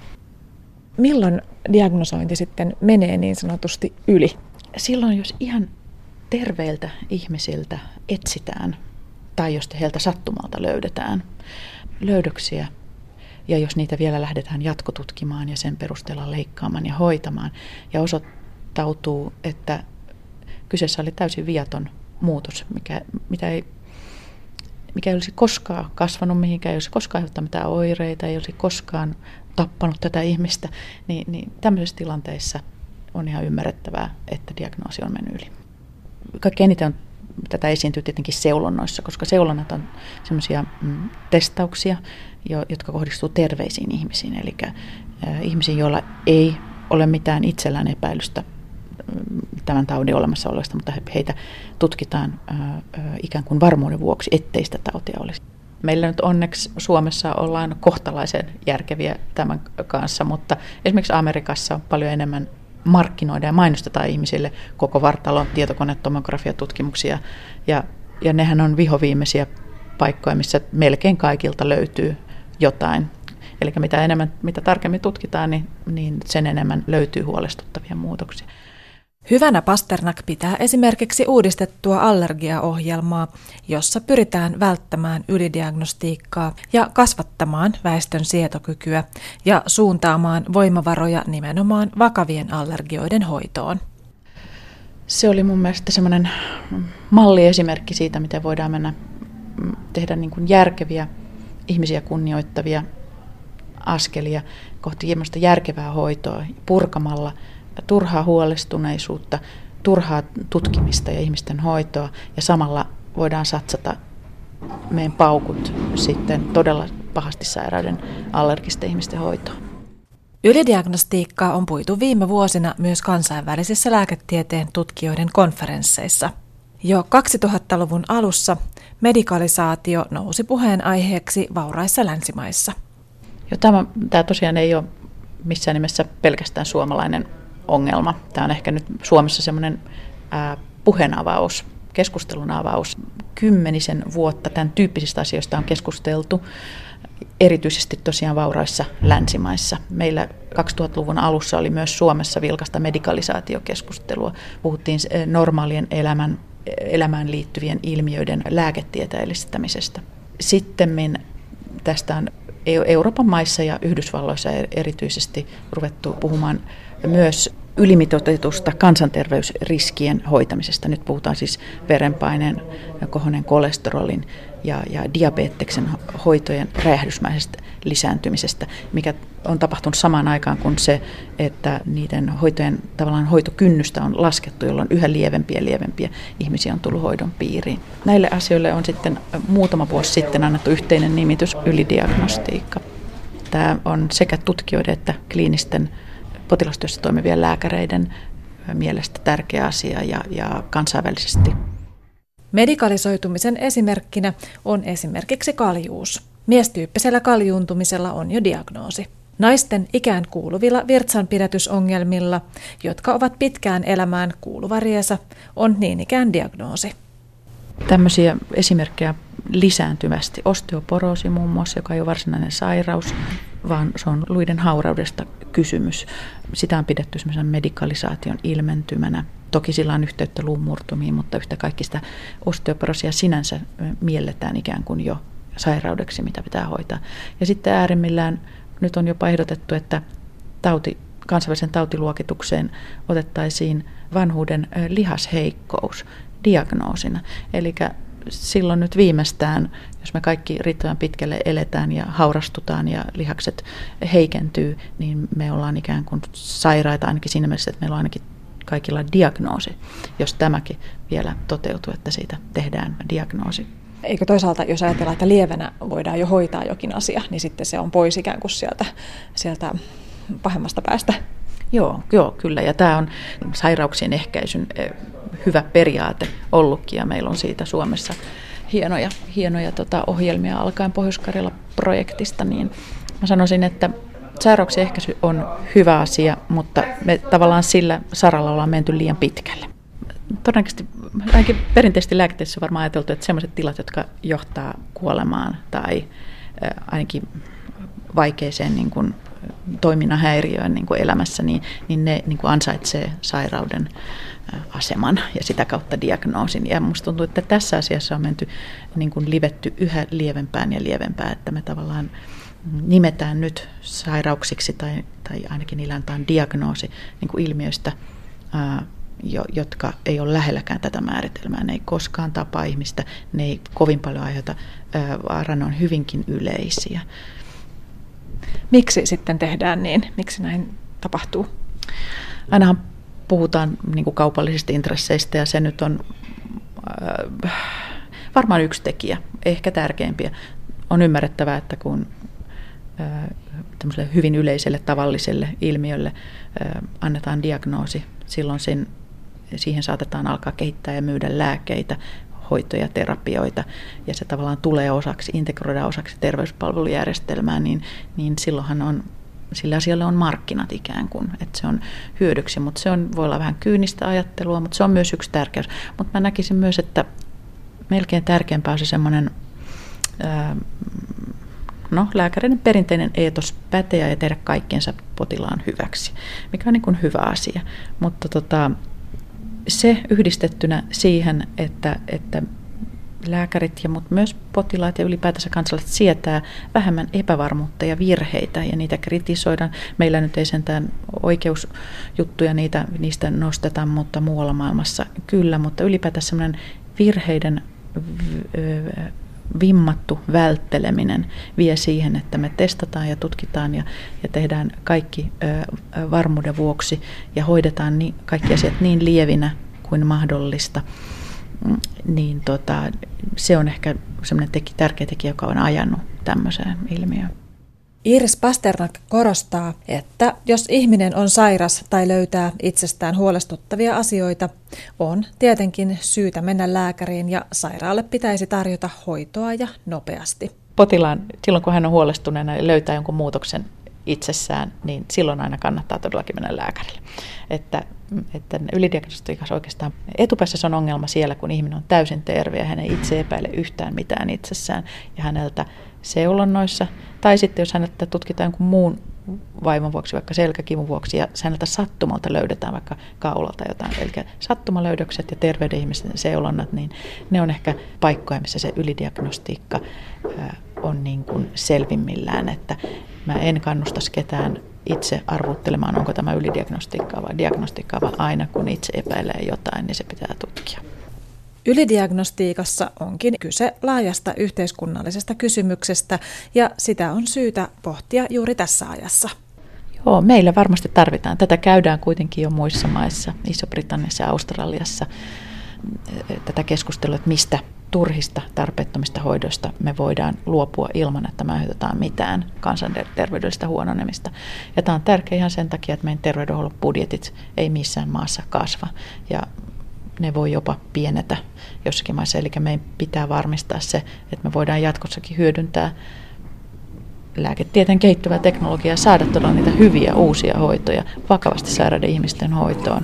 Milloin diagnosointi sitten menee niin sanotusti yli? Silloin, jos ihan terveiltä ihmisiltä etsitään tai jos heiltä sattumalta löydetään löydöksiä, ja jos niitä vielä lähdetään jatkotutkimaan ja sen perusteella leikkaamaan ja hoitamaan, ja osoittautuu, että kyseessä oli täysin viaton muutos, mikä, mitä ei, mikä ei olisi koskaan kasvanut mihinkään, ei olisi koskaan aiheuttanut mitään oireita, ei olisi koskaan tappanut tätä ihmistä, niin, niin tämmöisissä tilanteissa on ihan ymmärrettävää, että diagnoosi on mennyt yli. Kaikkein eniten on tätä esiintyy tietenkin seulonnoissa, koska seulonnat on semmoisia mm, testauksia, jo, jotka kohdistuu terveisiin ihmisiin, eli äh, ihmisiin, joilla ei ole mitään itsellään epäilystä mm, tämän taudin olemassaolosta, mutta he, heitä tutkitaan äh, äh, ikään kuin varmuuden vuoksi, ettei sitä tautia olisi. Meillä nyt onneksi Suomessa ollaan kohtalaisen järkeviä tämän kanssa, mutta esimerkiksi Amerikassa on paljon enemmän markkinoidaan ja mainostetaan ihmisille koko vartalon tietokonetomografiatutkimuksia, ja, ja nehän on vihoviimeisiä paikkoja, missä melkein kaikilta löytyy jotain. Eli mitä enemmän, mitä tarkemmin tutkitaan, niin, niin sen enemmän löytyy huolestuttavia muutoksia. Hyvänä Pasternak pitää esimerkiksi uudistettua allergiaohjelmaa, jossa pyritään välttämään ylidiagnostiikkaa ja kasvattamaan väestön sietokykyä ja suuntaamaan voimavaroja nimenomaan vakavien allergioiden hoitoon. Se oli mun mielestä semmoinen malliesimerkki siitä, miten voidaan mennä tehdä niin kuin järkeviä, ihmisiä kunnioittavia askelia kohti semmoista järkevää hoitoa purkamalla turhaa huolestuneisuutta, turhaa tutkimista ja ihmisten hoitoa, ja samalla voidaan satsata meidän paukut sitten todella pahasti sairaiden allergisten ihmisten hoitoon. Ylidiagnostiikkaa on puitu viime vuosina myös kansainvälisissä lääketieteen tutkijoiden konferensseissa. Jo kaksituhattaluvun alussa medikalisaatio nousi puheenaiheeksi vauraissa länsimaissa. Jo, tämä, tämä tosiaan ei ole missään nimessä pelkästään suomalainen ongelma. Tämä on ehkä nyt Suomessa semmoinen ää, puheenavaus, keskustelun avaus. Kymmenisen vuotta tämän tyyppisistä asioista on keskusteltu, erityisesti tosiaan vauraissa länsimaissa. Meillä kaksituhattaluvun alussa oli myös Suomessa vilkasta medikalisaatiokeskustelua. Puhuttiin normaalien elämän elämään liittyvien ilmiöiden lääketieteellistämisestä. Sittemmin tästä on Euroopan maissa ja Yhdysvalloissa erityisesti ruvettu puhumaan myös ylimitoitetusta kansanterveysriskien hoitamisesta. Nyt puhutaan siis verenpaineen, kohonneen kolesterolin ja, ja diabeteksen hoitojen räjähdysmäisestä lisääntymisestä, mikä on tapahtunut samaan aikaan kuin se, että niiden hoitojen tavallaan hoitokynnystä on laskettu, jolloin yhä lievempiä ja lievempiä ihmisiä on tullut hoidon piiriin. Näille asioille on sitten muutama vuosi sitten annettu yhteinen nimitys ylidiagnostiikka. Tämä on sekä tutkijoiden että kliinisten potilastyössä toimivien lääkäreiden mielestä tärkeä asia ja, ja kansainvälisesti. Medikalisoitumisen esimerkkinä on esimerkiksi kaljuus. Miestyyppisellä kaljuuntumisella on jo diagnoosi. Naisten ikään kuuluvilla virtsanpidätysongelmilla, jotka ovat pitkään elämään kuuluva riesa, on niin ikään diagnoosi. Tämmöisiä esimerkkejä lisääntyvästi. Osteoporoosi muun muassa, joka ei ole varsinainen sairaus, vaan se on luiden hauraudesta kysymys. Sitä on pidetty semmoisen medikalisaation ilmentymänä. Toki sillä on yhteyttä luunmurtumiin, mutta yhtä kaikki sitä osteoporoosia sinänsä mielletään ikään kuin jo sairaudeksi, mitä pitää hoitaa. Ja sitten äärimmillään nyt on jopa ehdotettu, että tauti, kansainvälisen tautiluokitukseen otettaisiin vanhuuden lihasheikkous diagnoosina. Eli silloin nyt viimeistään, jos me kaikki riittävän pitkälle eletään ja haurastutaan ja lihakset heikentyy, niin me ollaan ikään kuin sairaita ainakin siinä mielessä, että meillä on ainakin kaikilla diagnoosi, jos tämäkin vielä toteutuu, että siitä tehdään diagnoosi. Eikö toisaalta, jos ajatellaan, että lievänä voidaan jo hoitaa jokin asia, niin sitten se on pois ikään kuin sieltä, sieltä pahemmasta päästä? Joo, joo, kyllä. Ja tämä on sairauksien ehkäisyn hyvä periaate ollutkin, ja meillä on siitä Suomessa hienoja, hienoja tota, ohjelmia alkaen Pohjois-Karjala-projektista. Niin mä sanoisin, että sairauksien ehkäisy on hyvä asia, mutta me tavallaan sillä saralla ollaan menty liian pitkälle. Todennäköisesti ainakin perinteisesti lääketieteessä on varmaan ajateltu, että sellaiset tilat, jotka johtaa kuolemaan tai ainakin vaikeeseen niin kuin toiminnan häiriöön niin kuin elämässä, niin, niin ne niin kuin ansaitsee sairauden aseman ja sitä kautta diagnoosin. Ja musta tuntuu, että tässä asiassa on menty niin kuin livetty yhä lievempään ja lievempään, että me tavallaan nimetään nyt sairauksiksi tai, tai ainakin niillä antaa diagnoosi niin kuin ilmiöistä, ää, jo, jotka ei ole lähelläkään tätä määritelmää. Ne ei koskaan tapaa ihmistä, ne ei kovin paljon aiheuta vaaraa, ne on hyvinkin yleisiä. Miksi sitten tehdään niin? Miksi näin tapahtuu? Ainahan puhutaan niin kuin kaupallisista intresseistä ja se nyt on äh, varmaan yksi tekijä, ehkä tärkeimpiä. On ymmärrettävää, että kun äh, hyvin yleiselle tavalliselle ilmiölle äh, annetaan diagnoosi, silloin sen, siihen saatetaan alkaa kehittää ja myydä lääkkeitä, hoitoja, terapioita, ja se tavallaan tulee osaksi, integroidaan osaksi terveyspalvelujärjestelmää, niin, niin silloinhan on, sillä asialla on markkinat ikään kuin, että se on hyödyksi, mutta se on, voi olla vähän kyynistä ajattelua, mutta se on myös yksi tärkeys. Mutta mä näkisin myös, että melkein tärkeämpää on se semmoinen, no lääkäreiden perinteinen eetos päteä ja tehdä kaikkiensa potilaan hyväksi, mikä on niin kuin hyvä asia, mutta tota, se yhdistettynä siihen, että, että lääkärit ja mutta myös potilaat ja ylipäätänsä kansalaiset sietää vähemmän epävarmuutta ja virheitä ja niitä kritisoidaan. Meillä nyt ei sentään oikeusjuttuja niitä, niistä nosteta, mutta muualla maailmassa kyllä, mutta ylipäätään semmoinen virheiden vimmattu vältteleminen vie siihen, että me testataan ja tutkitaan ja, ja tehdään kaikki ö, varmuuden vuoksi ja hoidetaan niin, kaikki asiat niin lievinä kuin mahdollista. Niin tota, se on ehkä semmoinen teki, tärkeä tekijä, joka on ajanut tämmöiseen ilmiöön. Iris Pasternak korostaa, että jos ihminen on sairas tai löytää itsestään huolestuttavia asioita, on tietenkin syytä mennä lääkäriin ja sairaalle pitäisi tarjota hoitoa ja nopeasti. Potilaan, silloin kun hän on huolestuneena ja löytää jonkun muutoksen itsessään, niin silloin aina kannattaa todellakin mennä lääkärille. Että, että ylidiagnostiikassa oikeastaan etupäässä se on ongelma siellä, kun ihminen on täysin terve ja hän ei itse epäile yhtään mitään itsessään ja häneltä seulonnoissa. Tai sitten jos häneltä tutkitaan jonkun muun vaivan vuoksi, vaikka selkäkivun vuoksi, ja häneltä sattumalta löydetään vaikka kaulalta jotain. Eli sattumalöydökset ja terveyden ihmisten seulonnat, niin ne on ehkä paikkoja, missä se ylidiagnostiikka on niin kuin selvimmillään. Että mä en kannustaisi ketään itse arvuttelemaan, onko tämä ylidiagnostiikkaa vai diagnostiikkaa, vaan aina kun itse epäilee jotain, niin se pitää tutkia. Ylidiagnostiikassa onkin kyse laajasta yhteiskunnallisesta kysymyksestä ja sitä on syytä pohtia juuri tässä ajassa. Joo, meillä varmasti tarvitaan. Tätä käydään kuitenkin jo muissa maissa, Iso-Britanniassa ja Australiassa. Tätä keskustelua, että mistä turhista, tarpeettomista hoidoista me voidaan luopua ilman, että me aiheutetaan mitään kansanterveydellistä huononemista. Ja tämä on tärkeää ihan sen takia, että meidän terveydenhuollon budjetit ei missään maassa kasva. Ja ne voi jopa pienetä jossakin maissa, eli meidän pitää varmistaa se, että me voidaan jatkossakin hyödyntää lääketieteen kehittyvää teknologiaa ja saada todella niitä hyviä uusia hoitoja vakavasti sairaiden ihmisten hoitoon.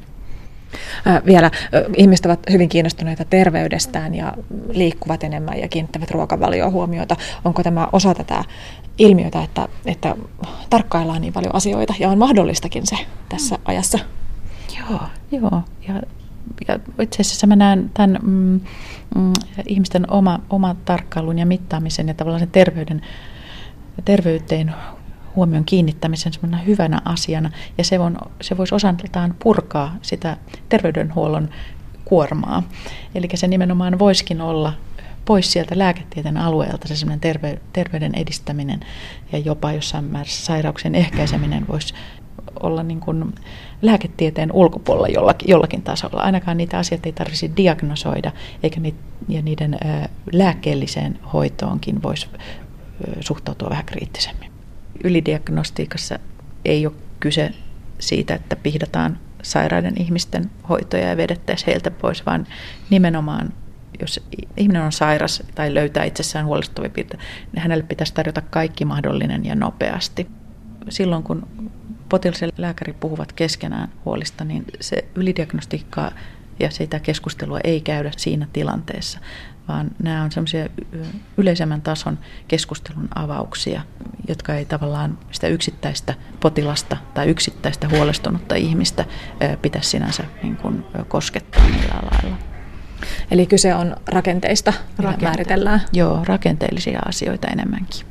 Vielä ihmiset ovat hyvin kiinnostuneita terveydestään ja liikkuvat enemmän ja kiinnittävät ruokavalioon huomiota. Onko tämä osa tätä ilmiötä, että, että tarkkaillaan niin paljon asioita ja on mahdollistakin se tässä ajassa? Joo, joo. Ja Ja itse asiassa mä näen tämän mm, mm, ihmisten oma, oma tarkkailun ja mittaamisen ja tavallaan sen terveyden, terveyteen huomion kiinnittämisen semmoisena hyvänä asiana. Ja se, on, se voisi osaltaan purkaa sitä terveydenhuollon kuormaa. Eli se nimenomaan voisikin olla pois sieltä lääketieteen alueelta se semmoinen terve, terveyden edistäminen ja jopa jossain määrässä sairauksien ehkäiseminen voisi olla niin kuin lääketieteen ulkopuolella jollakin, jollakin tasolla. Ainakaan niitä asioita ei tarvitsisi diagnosoida, eikä niitä, ja niiden ä, lääkkeelliseen hoitoonkin voisi ä, suhtautua vähän kriittisemmin. Ylidiagnostiikassa ei ole kyse siitä, että pihdataan sairaiden ihmisten hoitoja ja vedettäisiin heiltä pois, vaan nimenomaan, jos ihminen on sairas tai löytää itsessään huolestuttavia piirteitä, niin hänelle pitäisi tarjota kaikki mahdollinen ja nopeasti. Silloin kun potilas ja lääkäri puhuvat keskenään huolista, niin se ylidiagnostiikkaa ja sitä keskustelua ei käydä siinä tilanteessa, vaan nämä on semmoisia yleisemmän tason keskustelun avauksia, jotka ei tavallaan sitä yksittäistä potilasta tai yksittäistä huolestunutta ihmistä pitäisi sinänsä niin kuin koskettaa millään lailla. Eli kyse on rakenteista, Rakente- määritellään? Joo, rakenteellisia asioita enemmänkin.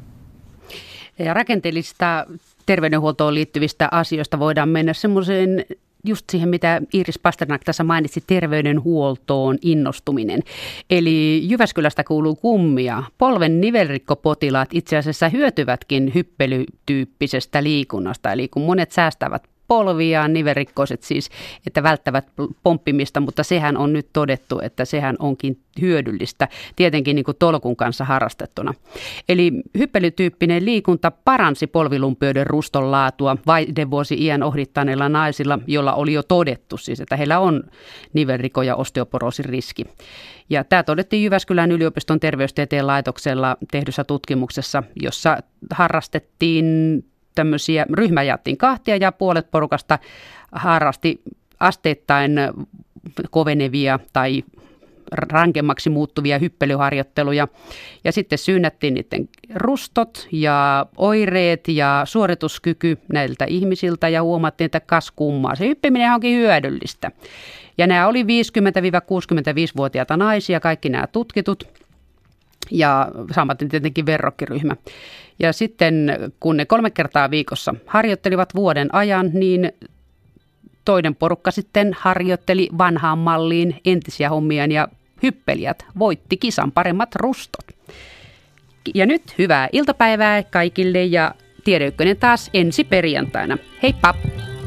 Ja rakenteellista terveydenhuoltoon liittyvistä asioista voidaan mennä semmoiseen just siihen, mitä Iiris Pasternak tässä mainitsi, terveydenhuoltoon innostuminen. Eli Jyväskylästä kuuluu kummia. Polven nivelrikkopotilaat itse asiassa hyötyvätkin hyppelytyyppisestä liikunnasta. Eli kun monet säästävät polviaan, nivelrikkoiset siis, että välttävät pomppimista, mutta sehän on nyt todettu, että sehän onkin hyödyllistä, tietenkin niin kuin tolkun kanssa harrastettuna. Eli hyppelytyyppinen liikunta paransi polvilumpioiden ruston laatua vaihdevuosi iän ohdittaneilla naisilla, jolla oli jo todettu siis, että heillä on nivelrikko- ja osteoporoosin riski. Ja tämä todettiin Jyväskylän yliopiston terveystieteen laitoksella tehdyssä tutkimuksessa, jossa harrastettiin tämmöisiä, ryhmä jaettiin kahtia ja puolet porukasta harrasti asteittain kovenevia tai rankemmaksi muuttuvia hyppelyharjoitteluja. Ja sitten syynnättiin niiden rustot ja oireet ja suorituskyky näiltä ihmisiltä ja huomattiin, että kas kummaa. Se hyppiminen onkin hyödyllistä. Ja nämä oli viisikymmentä-kuusikymmentäviisivuotiaita naisia, kaikki nämä tutkitut. Ja samaten tietenkin verrokkiryhmä. Ja sitten kun ne kolme kertaa viikossa harjoittelivat vuoden ajan, niin toinen porukka sitten harjoitteli vanhaan malliin entisiä hommiaan ja hyppelijät voitti kisan paremmat rustot. Ja nyt hyvää iltapäivää kaikille ja Tiede Ykkönen taas ensi perjantaina. Heippa!